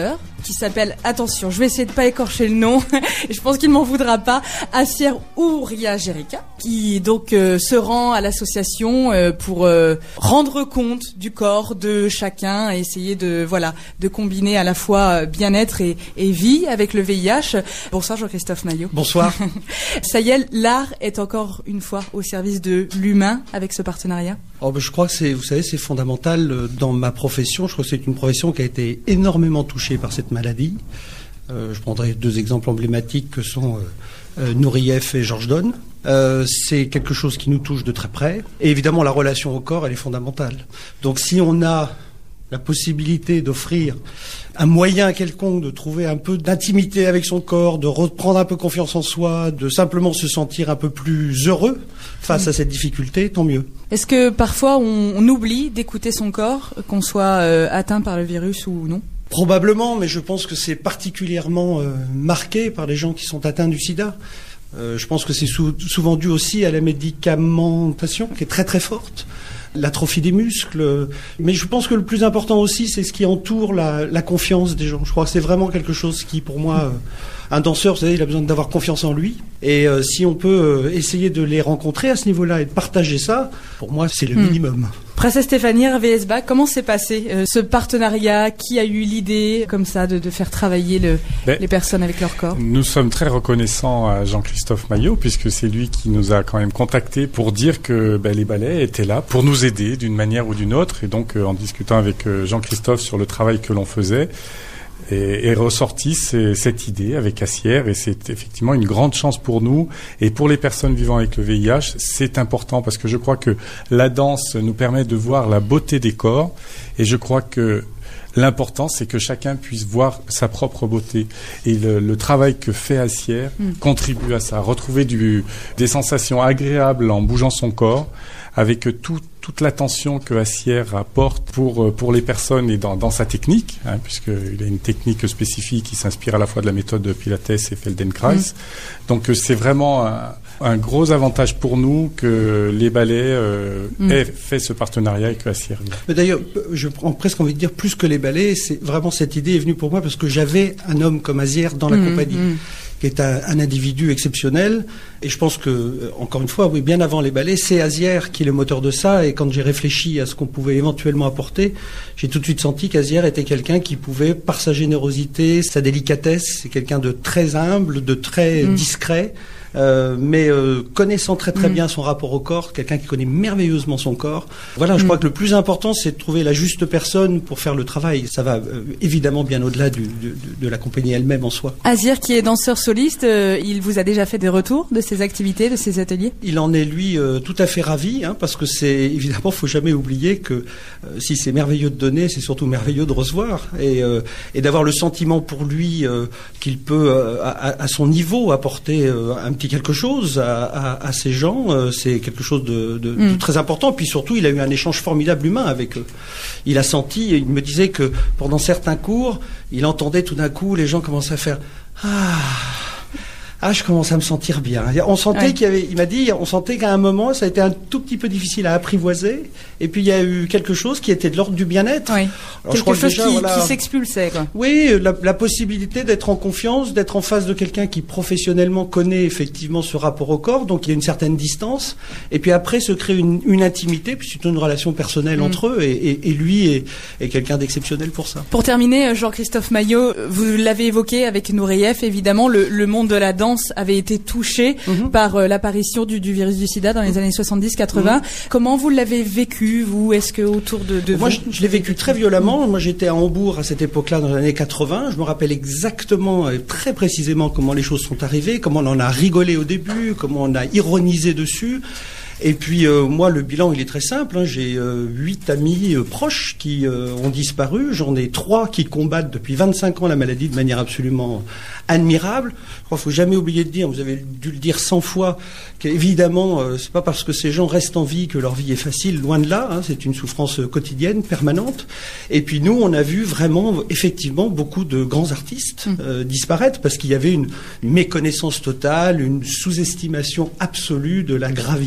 qui s'appelle, attention, je vais essayer de pas écorcher le nom, et je pense qu'il m'en voudra pas, Asier Ouria Jerica, qui donc euh, se rend à l'association euh, pour euh, rendre compte du corps de chacun et essayer de voilà de combiner à la fois bien-être et, et vie avec le V I H. Bonsoir Jean-Christophe Maillot. Bonsoir. Ça y est, l'art est encore une fois au service de l'humain avec ce partenariat. Oh ben je crois que c'est, vous savez, c'est fondamental dans ma profession. Je crois que c'est une profession qui a été énormément touchée par cette maladie. Euh, je prendrai deux exemples emblématiques que sont euh, euh, Nourieff et Georges Donne. Euh, c'est quelque chose qui nous touche de très près. Et évidemment, la relation au corps, elle est fondamentale. Donc si on a la possibilité d'offrir un moyen quelconque de trouver un peu d'intimité avec son corps, de reprendre un peu confiance en soi, de simplement se sentir un peu plus heureux face à cette difficulté, tant mieux. Est-ce que parfois on, on oublie d'écouter son corps, qu'on soit euh, atteint par le virus ou non ? Probablement, mais je pense que c'est particulièrement euh, marqué par les gens qui sont atteints du sida. Euh, je pense que c'est sou- souvent dû aussi à la médicamentation qui est très très forte. L'atrophie des muscles. Mais je pense que le plus important aussi, c'est ce qui entoure la, la confiance des gens. Je crois que c'est vraiment quelque chose qui, pour moi, euh, un danseur, vous savez, il a besoin d'avoir confiance en lui. Et euh, si on peut euh, essayer de les rencontrer à ce niveau-là et de partager ça, pour moi, c'est le mmh. minimum. Princesse Stéphanie, R V S B A C, comment s'est passé euh, ce partenariat? Qui a eu l'idée, comme ça, de, de faire travailler le, ben, les personnes avec leur corps? Nous sommes très reconnaissants à Jean-Christophe Maillot, puisque c'est lui qui nous a quand même contactés pour dire que ben, les ballets étaient là pour nous aider d'une manière ou d'une autre. Et donc, euh, en discutant avec euh, Jean-Christophe sur le travail que l'on faisait, Et est ressorti cette idée avec Asier, et c'est effectivement une grande chance pour nous et pour les personnes vivant avec le V I H. C'est important parce que je crois que la danse nous permet de voir la beauté des corps, et je crois que l'important, c'est que chacun puisse voir sa propre beauté. Et le, le travail que fait Asier mmh. contribue à ça, retrouver du, des sensations agréables en bougeant son corps, avec tout, toute l'attention que Asier apporte pour, pour les personnes et dans, dans sa technique, hein, puisqu'il a une technique spécifique qui s'inspire à la fois de la méthode de Pilates et Feldenkrais. Mmh. Donc c'est vraiment un, un gros avantage pour nous que les ballets euh, mmh. aient fait ce partenariat avec Asier. Mais d'ailleurs, je prends presque envie de dire plus que les ballets, c'est vraiment cette idée est venue pour moi parce que j'avais un homme comme Asier dans la mmh. compagnie. Mmh. qui est un, un individu exceptionnel. Et je pense que, encore une fois, oui, bien avant les ballets, c'est Asier qui est le moteur de ça. Et quand j'ai réfléchi à ce qu'on pouvait éventuellement apporter, j'ai tout de suite senti qu'Asier était quelqu'un qui pouvait, par sa générosité, sa délicatesse, c'est quelqu'un de très humble, de très mmh. discret, euh, mais euh, connaissant très très mmh. bien son rapport au corps, quelqu'un qui connaît merveilleusement son corps. Voilà, je mmh. crois que le plus important, c'est de trouver la juste personne pour faire le travail. Ça va euh, évidemment bien au-delà du, de, de la compagnie elle-même en soi. Asier, qui est danseur soliste, euh, il vous a déjà fait des retours de ses activités, de ses ateliers? Il en est, lui, euh, tout à fait ravi, hein, parce que c'est, évidemment, faut jamais oublier que euh, si c'est merveilleux de donner, c'est surtout merveilleux de recevoir. Et, euh, et d'avoir le sentiment pour lui euh, qu'il peut, euh, à, à son niveau, apporter euh, un petit quelque chose à, à, à ces gens, euh, c'est quelque chose de, de, mm. de très important. Puis surtout, il a eu un échange formidable humain avec eux. Il a senti, il me disait que pendant certains cours, il entendait tout d'un coup les gens commencer à faire « Ah !» Ah, je commence à me sentir bien. On sentait ouais. qu'il y avait, il m'a dit, on sentait qu'à un moment, ça a été un tout petit peu difficile à apprivoiser. Et puis, il y a eu quelque chose qui était de l'ordre du bien-être. Oui. Alors, quelque chose déjà, qui, voilà, qui s'expulsait, quoi. Oui, la, la possibilité d'être en confiance, d'être en face de quelqu'un qui professionnellement connaît effectivement ce rapport au corps. Donc, il y a une certaine distance. Et puis après, se crée une, une intimité, puis c'est une relation personnelle mmh. entre eux. Et, et, et lui est, est quelqu'un d'exceptionnel pour ça. Pour terminer, Jean-Christophe Maillot, vous l'avez évoqué avec Nourieff, évidemment, le, le monde de la danse avait été touché mmh. par euh, l'apparition du, du virus du sida dans les années soixante-dix quatre-vingts. Mmh. Comment vous l'avez vécu, vous? Est-ce que autour de, de Moi, vous, je, je l'ai vécu très violemment. Mmh. Moi, j'étais à Hambourg à cette époque-là, dans les années quatre-vingts. Je me rappelle exactement, et très précisément, comment les choses sont arrivées, comment on en a rigolé au début, comment on a ironisé dessus. Et puis euh, moi, le bilan, il est très simple. Hein. J'ai euh, huit amis euh, proches qui euh, ont disparu. J'en ai trois qui combattent depuis vingt-cinq ans la maladie de manière absolument admirable. Je crois qu'il faut jamais oublier de dire, vous avez dû le dire cent fois, qu'évidemment, euh, c'est pas parce que ces gens restent en vie que leur vie est facile, loin de là. Hein. C'est une souffrance quotidienne, permanente. Et puis nous, on a vu vraiment, effectivement, beaucoup de grands artistes euh, disparaître parce qu'il y avait une, une méconnaissance totale, une sous-estimation absolue de la gravité de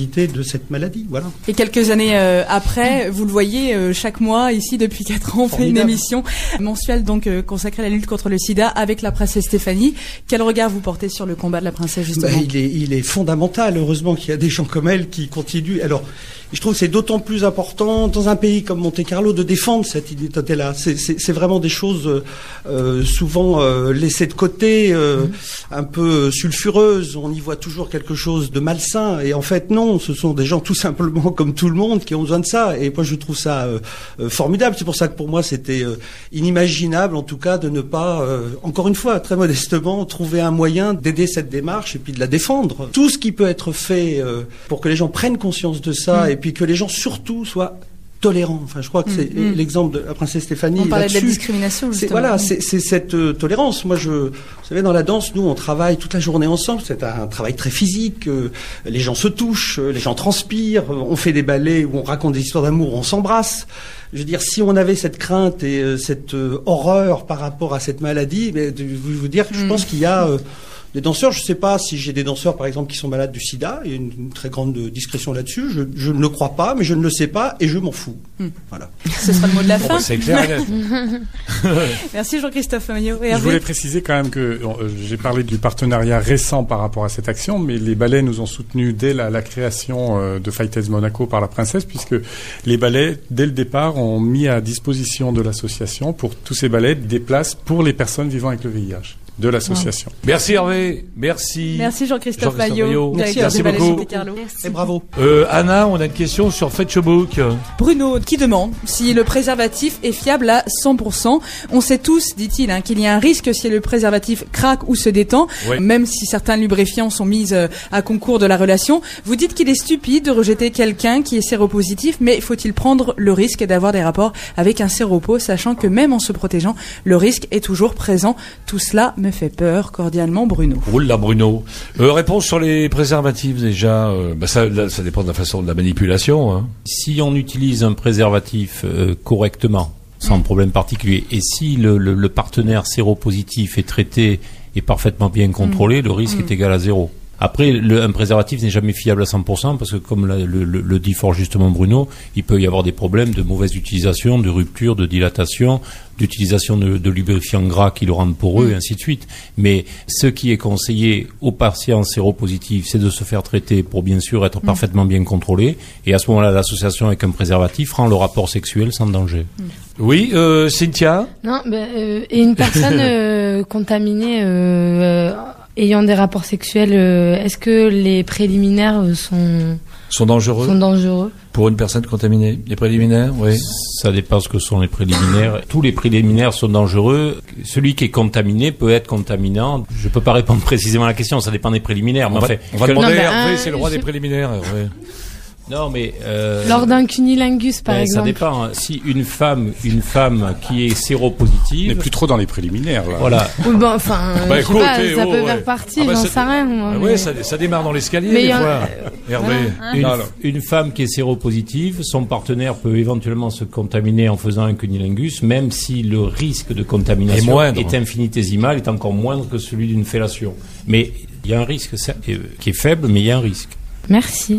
cette maladie. Voilà. Et quelques années euh, après, vous le voyez euh, chaque mois ici depuis quatre ans, on fait une émission mensuelle donc euh, consacrée à la lutte contre le sida avec la princesse Stéphanie. Quel regard vous portez sur le combat de la princesse justement? Ben, il est, il est fondamental. Heureusement qu'il y a des gens comme elle qui continuent. Alors, je trouve que c'est d'autant plus important dans un pays comme Monte-Carlo de défendre cette identité-là. C'est, c'est, c'est vraiment des choses euh, souvent euh, laissées de côté, euh, mmh. un peu sulfureuses. On y voit toujours quelque chose de malsain. Et en fait, non, ce sont des gens tout simplement comme tout le monde qui ont besoin de ça. Et moi, je trouve ça euh, euh, formidable. C'est pour ça que pour moi, c'était euh, inimaginable, en tout cas, de ne pas, euh, encore une fois, très modestement, trouver un moyen d'aider cette démarche et puis de la défendre. Tout ce qui peut être fait euh, pour que les gens prennent conscience de ça, mmh. et puis que les gens surtout soient tolérants. Enfin, je crois que c'est mmh. l'exemple de la princesse Stéphanie. On parlait de la discrimination, justement. C'est, voilà, c'est, c'est cette euh, tolérance. Moi, je, vous savez, dans la danse, nous, on travaille toute la journée ensemble. C'est un, un travail très physique. Euh, les gens se touchent, euh, les gens transpirent. Euh, on fait des ballets où on raconte des histoires d'amour, on s'embrasse. Je veux dire, si on avait cette crainte et euh, cette euh, horreur par rapport à cette maladie, mais je vais vous dire que mmh. je pense qu'il y a euh, des danseurs, je ne sais pas si j'ai des danseurs, par exemple, qui sont malades du sida, il y a une, une très grande discrétion là-dessus, je, je ne le crois pas, mais je ne le sais pas, et je m'en fous. Hmm. Voilà. Ce sera le mot de la bon, fin. bah, c'est clair et net. Merci Jean-Christophe Maillot. Je voulais préciser quand même que euh, j'ai parlé du partenariat récent par rapport à cette action, mais les ballets nous ont soutenus dès la, la création euh, de Fightez Monaco par la princesse, puisque les ballets, dès le départ, ont mis à disposition de l'association, pour tous ces ballets, des places pour les personnes vivant avec le V I H. De l'association. Ouais. Merci Hervé, merci. Merci Jean-Christophe, Jean-Christophe Maillot. Merci, merci beaucoup. Et bravo. Euh, Anna, on a une question sur Facebook. Bruno qui demande si le préservatif est fiable à cent pour cent. On sait tous, dit-il, hein, qu'il y a un risque si le préservatif craque ou se détend, oui. même si certains lubrifiants sont mis euh, à concours de la relation. Vous dites qu'il est stupide de rejeter quelqu'un qui est séropositif, mais faut-il prendre le risque d'avoir des rapports avec un séropos, sachant que même en se protégeant, le risque est toujours présent. Tout cela me fait peur. Cordialement, Bruno. Oula, Bruno. Euh, réponse sur les préservatifs, déjà. Euh, bah ça, là, ça dépend de la façon de la manipulation. Hein. Si on utilise un préservatif euh, correctement, sans mmh. problème particulier, et si le, le, le partenaire séropositif est traité et parfaitement bien contrôlé, mmh. le risque mmh. est égal à zéro. Après, le, un préservatif n'est jamais fiable à cent pour cent parce que, comme la, le, le, le dit fort justement Bruno, il peut y avoir des problèmes de mauvaise utilisation, de rupture, de dilatation, d'utilisation de, de lubrifiants gras qui le rendent poreux, mmh. et ainsi de suite. Mais ce qui est conseillé aux patients séropositifs, c'est de se faire traiter pour bien sûr être mmh. parfaitement bien contrôlé. Et à ce moment-là, l'association avec un préservatif rend le rapport sexuel sans danger. Mmh. Oui, euh, Cynthia ? Non, ben, euh, et une personne euh, contaminée euh, ayant des rapports sexuels, euh, est-ce que les préliminaires euh, sont... Sont dangereux. Sont dangereux. Pour une personne contaminée. Les préliminaires, oui. Ça dépend ce que sont les préliminaires. Tous les préliminaires sont dangereux. Celui qui est contaminé peut être contaminant. Je peux pas répondre précisément à la question. Ça dépend des préliminaires. Mais on, va, fait, on va demander non, à Hervé, un, c'est le roi je... des préliminaires, Hervé. Non, mais euh, lors d'un cunilingus, par ben, exemple. Ça dépend. Hein. Si une femme, une femme qui est séropositive, on n'est plus trop dans les préliminaires. Là. Voilà. Oui, bon, enfin, bah, je sais pas, ça oh, peut ouais. faire partie. Ah bah, j'en ça, sais rien. Moi, ah mais... ouais, ça, ça démarre dans l'escalier mais des a... fois. Euh, Hervé. Une, non, une femme qui est séropositive, son partenaire peut éventuellement se contaminer en faisant un cunilingus, même si le risque de contamination est, est infinitésimal, est encore moindre que celui d'une fellation. Mais il y a un risque qui est faible, mais il y a un risque. Merci.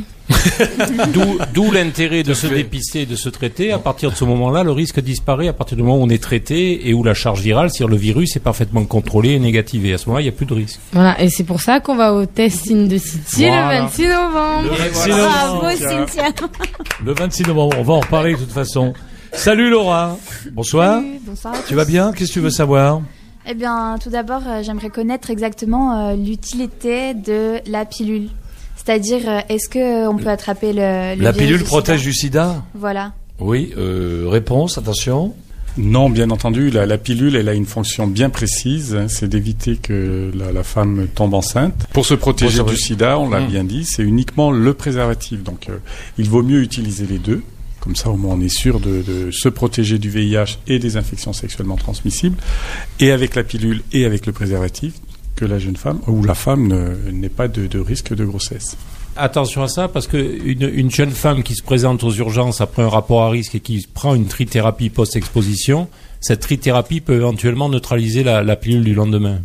d'où, d'où l'intérêt de se dépister et de se traiter. À partir de ce moment-là, le risque disparaît à partir du moment où on est traité et où la charge virale, c'est-à-dire le virus, est parfaitement contrôlé et négativé. À ce moment-là, il n'y a plus de risque. Voilà, et c'est pour ça qu'on va au Test in the City voilà. le vingt-six novembre. Le vingt-six novembre. Bravo, Cynthia. Le vingt-six novembre, on va en reparler de toute façon. Salut Laura. Bonsoir. Salut, bonsoir à tous. Tu vas bien ? Qu'est-ce que tu veux savoir ? Eh bien, tout d'abord, euh, j'aimerais connaître exactement euh, l'utilité de la pilule. C'est-à-dire, euh, est-ce qu'on peut attraper le, le La virus pilule du protège sida ? du sida ? Voilà. Oui, euh, réponse, attention. Non, bien entendu, la, la pilule, elle a une fonction bien précise, hein, c'est d'éviter que la, la femme tombe enceinte. Pour se protéger bon, du sida, on l'a mmh. bien dit, c'est uniquement le préservatif. Donc, euh, il vaut mieux utiliser les deux. Comme ça, au moins, on est sûr de, de se protéger du V I H et des infections sexuellement transmissibles. Et avec la pilule et avec le préservatif, que la jeune femme ou la femme ne, n'ait pas de, de risque de grossesse. Attention à ça, parce que une, une jeune femme qui se présente aux urgences après un rapport à risque et qui prend une trithérapie post-exposition, cette trithérapie peut éventuellement neutraliser la, la pilule du lendemain.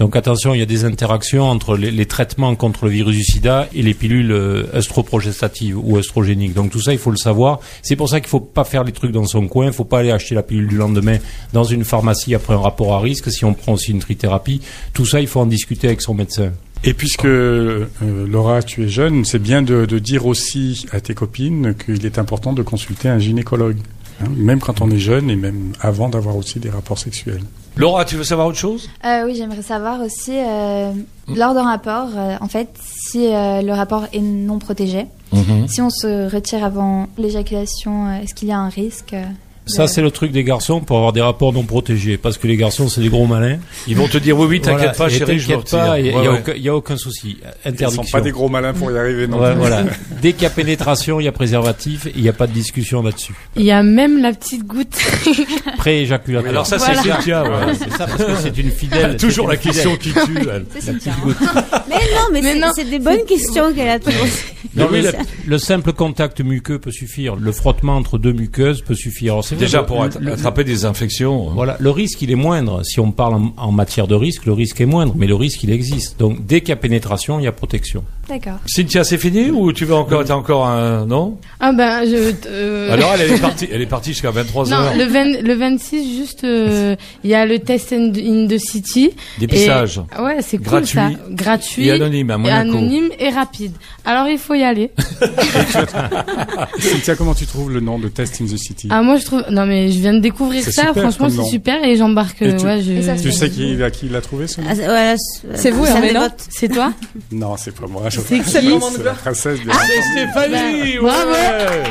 Donc attention, il y a des interactions entre les, les traitements contre le virus du sida et les pilules euh, œstroprogestatives ou œstrogéniques. Donc tout ça, il faut le savoir. C'est pour ça qu'il faut pas faire les trucs dans son coin. Il faut pas aller acheter la pilule du lendemain dans une pharmacie après un rapport à risque. Si on prend aussi une trithérapie, tout ça, il faut en discuter avec son médecin. Et puisque, euh, Laura, tu es jeune, c'est bien de, de dire aussi à tes copines qu'il est important de consulter un gynécologue, hein, même quand on est jeune et même avant d'avoir aussi des rapports sexuels. Laura, tu veux savoir autre chose ? Euh, oui, j'aimerais savoir aussi, euh, lors d'un rapport, euh, en fait, si euh, le rapport est non protégé, mm-hmm. si on se retire avant l'éjaculation, euh, est-ce qu'il y a un risque euh, Ça, c'est le truc des garçons pour avoir des rapports non protégés. Parce que les garçons, c'est des gros malins. Ils vont te dire, oui, oui, t'inquiète voilà, pas, chérie, je t'inquiète pas, il n'y ouais, a, ouais. a aucun souci. Interdiction. Ils sont pas des gros malins pour y arriver, non. Ouais, voilà. Dès qu'il y a pénétration, il y a préservatif, et il n'y a pas de discussion là-dessus. Il y a même la petite goutte. Pré-éjaculatoire. Alors ça, c'est voilà. Cynthia, ouais. C'est ça, parce que c'est une fidèle. Toujours la fidèle. question qui tue, elle. C'est la petite goutte. Mais non, mais, mais c'est, non. c'est des bonnes questions qu'elle a toujours. Non, oui, le, le simple contact muqueux peut suffire. Le frottement entre deux muqueuses peut suffire. Alors, c'est déjà vrai, pour le, att- attraper des infections. Voilà, le risque il est moindre. Si on parle en, en matière de risque, le risque est moindre, mais le risque il existe. Donc dès qu'il y a pénétration, il y a protection. D'accord. Cynthia, c'est fini ou tu veux encore, t'as encore un non ? Ah ben je. Euh... Alors elle, elle est partie, elle est partie jusqu'à vingt-trois heures. Non, le vingt, le vingt-six juste, il euh, y a le test in, in the city. Dépistage. Et, ouais, c'est gratuit, cool ça. Gratuit. Et anonyme à Monaco. Et anonyme et rapide. Alors il faut y aller. Cynthia, comment tu trouves le nom de Test in the City ? Ah moi je trouve, non mais je viens de découvrir c'est ça. Super, franchement c'est nom. super et j'embarque. Et tu, ouais, je... et ça, tu sais qui, à qui il a trouvé ce nom ? Ah, voilà, c'est vous, Hervé, non ? C'est toi ? Non, c'est pas moi. C'est qui ? C'est la princesse de ah, c'est Stéphanie. Bah, bravo. Ouais.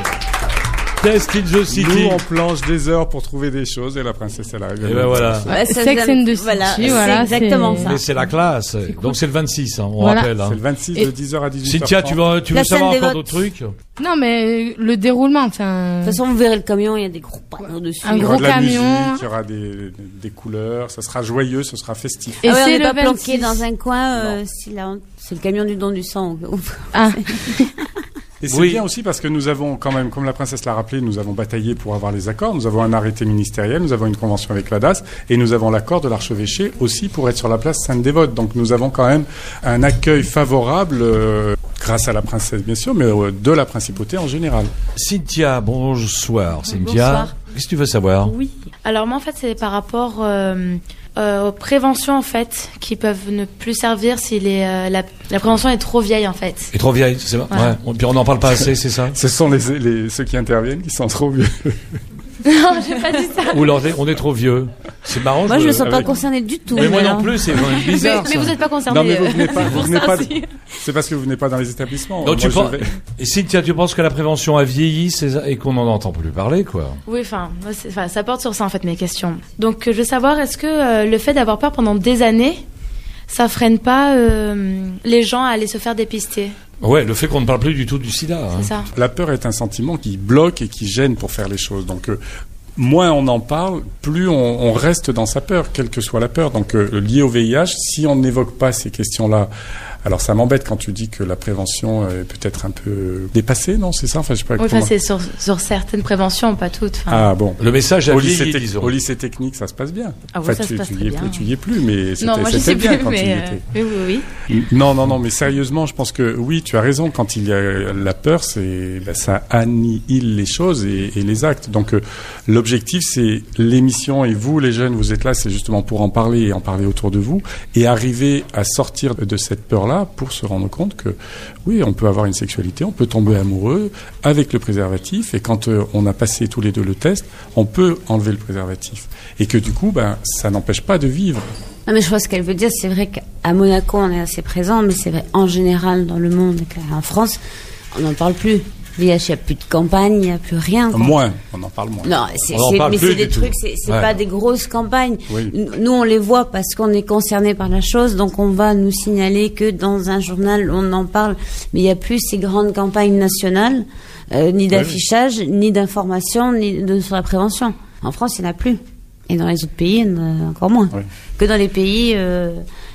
Test in the City. Nous, on planche des heures pour trouver des choses et la princesse, elle arrive. Et ben voilà. Ouais, Sex and the City, voilà, voilà c'est exactement c'est... ça. Mais c'est la classe. Cool. Donc c'est le vingt-six, hein, on voilà. rappelle. Hein. C'est le vingt-six et de dix heures à dix-huit heures. Cynthia, tu veux, tu veux savoir encore d'autres trucs ? Non, mais le déroulement, enfin. De toute façon, vous verrez le camion, il y a des gros panneaux dessus. Un gros il y aura de la camion. Musique, il y aura des, des couleurs, ça sera joyeux, ce sera festif. Et ah ouais, c'est on n'est le pas vingt-six. planqué dans un coin, euh, si là, c'est le camion du don du sang. Ah. Et c'est oui. bien aussi parce que nous avons quand même, comme la princesse l'a rappelé, nous avons bataillé pour avoir les accords. Nous avons un arrêté ministériel, nous avons une convention avec l'A D A S et nous avons l'accord de l'archevêché aussi pour être sur la place Sainte-Dévote. Donc nous avons quand même un accueil favorable, euh, grâce à la princesse bien sûr, mais euh, de la principauté en général. Cynthia, bonsoir. Cynthia, bonsoir. Qu'est-ce que tu veux savoir ? Oui. Alors moi en fait c'est par rapport euh, euh, aux préventions en fait qui peuvent ne plus servir si les, euh, la, la prévention est trop vieille en fait. Et trop vieille, c'est vrai. Voilà. Ouais. Puis on n'en parle pas assez, c'est ça ? Ce sont les, les, ceux qui interviennent qui sont trop vieux. Non, j'ai pas dit ça. Ou alors on est trop vieux. C'est marrant. Moi, je ne me sens avec... pas concernée du tout. Mais moi alors. non plus, c'est bizarre. Mais, mais vous n'êtes pas concerné. Non, mais vous venez pas. C'est, vous pour venez ça pas aussi. c'est parce que vous venez pas dans les établissements. Donc, tu moi, penses... vais... Et Cynthia, tu penses que la prévention a vieilli et qu'on n'en entend plus parler, quoi ? Oui, enfin, enfin, ça porte sur ça en fait mes questions. Donc, je veux savoir, est-ce que euh, le fait d'avoir peur pendant des années, ça freine pas euh, les gens à aller se faire dépister ? Ouais, le fait qu'on ne parle plus du tout du sida. C'est hein. ça. La peur est un sentiment qui bloque et qui gêne pour faire les choses. Donc euh, moins on en parle, plus on, on reste dans sa peur, quelle que soit la peur. Donc euh, lié au V I H, si on n'évoque pas ces questions-là, alors ça m'embête quand tu dis que la prévention est peut-être un peu dépassée, non ? C'est ça ? Enfin, je sais pas. Oui, enfin, c'est sur, sur certaines préventions, pas toutes. Enfin... Ah bon. Le message a au vieilli, lycée, te- disons. au lycée technique, ça se passe bien. Ah oui, enfin, ça tu, se passe tu très y es bien. plus, tu y es plus, mais c'était, non, moi, c'était je sais bien plus, quand mais tu y euh... étais. Oui, oui, oui. Non, non, non, mais sérieusement, je pense que oui, tu as raison. Quand il y a la peur, c'est ben, ça annihile les choses et, et les actes. Donc euh, l'objectif, c'est l'émission et vous, les jeunes, vous êtes là, c'est justement pour en parler et en parler autour de vous et arriver à sortir de cette peur-là pour se rendre compte que oui, on peut avoir une sexualité, on peut tomber amoureux avec le préservatif et quand euh, on a passé tous les deux le test, on peut enlever le préservatif et que du coup, ben ça n'empêche pas de vivre. Non, mais je vois ce qu'elle veut dire. C'est vrai qu'à Monaco, on est assez présent, mais c'est vrai en général dans le monde, en France, on n'en parle plus. V I H, il n'y a plus de campagne, il n'y a plus rien. Quoi. Moins, on en parle moins. Non, c'est, on en c'est, parle mais plus c'est des du trucs, tout. c'est, c'est Ouais. pas des grosses campagnes. Oui. Nous, on les voit parce qu'on est concerné par la chose, donc on va nous signaler que dans un journal, on en parle. Mais il n'y a plus ces grandes campagnes nationales, euh, ni d'affichage, oui. ni d'information, ni de, sur la prévention. En France, il n'y en a plus. Et dans les autres pays, il y en a encore moins. Oui. Que dans les pays euh,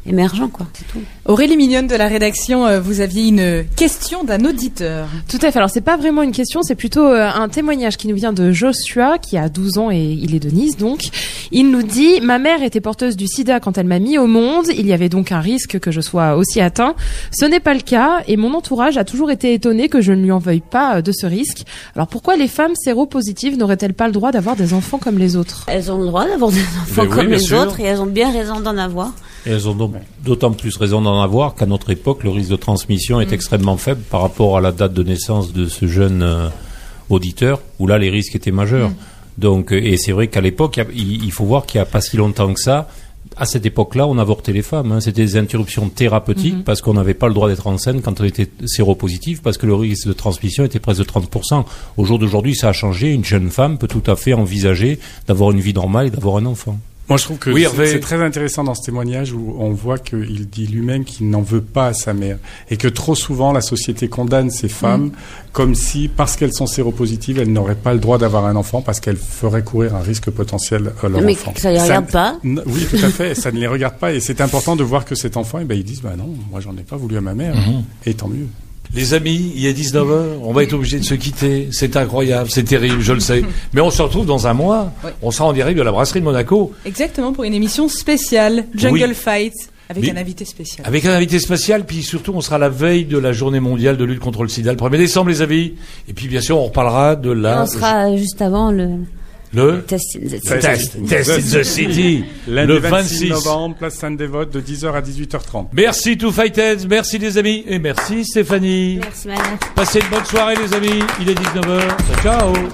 émergents, quoi. C'est tout. Aurélie Mignonne de la rédaction, euh, vous aviez une question d'un auditeur. Tout à fait. Alors c'est pas vraiment une question, c'est plutôt euh, un témoignage qui nous vient de Joshua, qui a douze ans et il est de Nice donc. Il nous dit: ma mère était porteuse du sida quand elle m'a mis au monde. Il y avait donc un risque que je sois aussi atteint. Ce n'est pas le cas et mon entourage a toujours été étonné que je ne lui en veuille pas de ce risque. Alors pourquoi les femmes séropositives n'auraient-elles pas le droit d'avoir des enfants comme les autres? Elles ont le droit d'avoir des enfants Mais oui, comme bien les sûr. autres et elles ont bien raison d'en avoir. Et elles ont donc d'autant plus raison d'en avoir qu'à notre époque, le risque de transmission est Mm. extrêmement faible par rapport à la date de naissance de ce jeune euh, auditeur, où là, les risques étaient majeurs. Mm. Donc, euh, et c'est vrai qu'à l'époque, il y a- il, il faut voir qu'il n'y a pas si longtemps que ça, à cette époque-là, on avortait les femmes. Hein. C'était des interruptions thérapeutiques Mm-hmm. Mhm. parce qu'on n'avait pas le droit d'être enceinte quand on était séropositif, parce que le risque de transmission était presque de trente pour cent. Au jour d'aujourd'hui, ça a changé. Une jeune femme peut tout à fait envisager d'avoir une vie normale et d'avoir un enfant. Moi, je trouve que Oui, c'est- Hervé. c'est très intéressant dans ce témoignage où on voit qu'il dit lui-même qu'il n'en veut pas à sa mère et que trop souvent la société condamne ces femmes comme si, parce qu'elles sont séropositives, elles n'auraient pas le droit d'avoir un enfant parce qu'elles feraient courir un risque potentiel à leur Mais enfant. ça les regarde pas. n- Oui, tout à fait. Ça ne les regarde pas et c'est important de voir que cet enfant, eh ben, ils disent, bah non, moi j'en ai pas voulu à ma mère. Mhm. Et tant mieux. Les amis, il est dix-neuf heures, on va être obligé de se quitter. C'est incroyable, c'est terrible, je le sais. Mais on se retrouve dans un mois. Oui. On sera en direct de la brasserie de Monaco. Exactement, pour une émission spéciale, Jungle Oui. Fight, avec Mais- un invité spécial. Avec un invité spécial, puis surtout, on sera la veille de la journée mondiale de lutte contre le sida, le premier décembre, les amis. Et puis, bien sûr, on reparlera de la... On sera juste avant le Le test in the city. Test, Test in the City, Lundi le vingt-six vingt-six novembre, place Sainte-Dévote, de dix heures à dix-huit heures trente. Merci to Fightheads, merci les amis, et merci Stéphanie. Merci Malène. Passez une bonne soirée les amis, il est dix-neuf heures, ciao.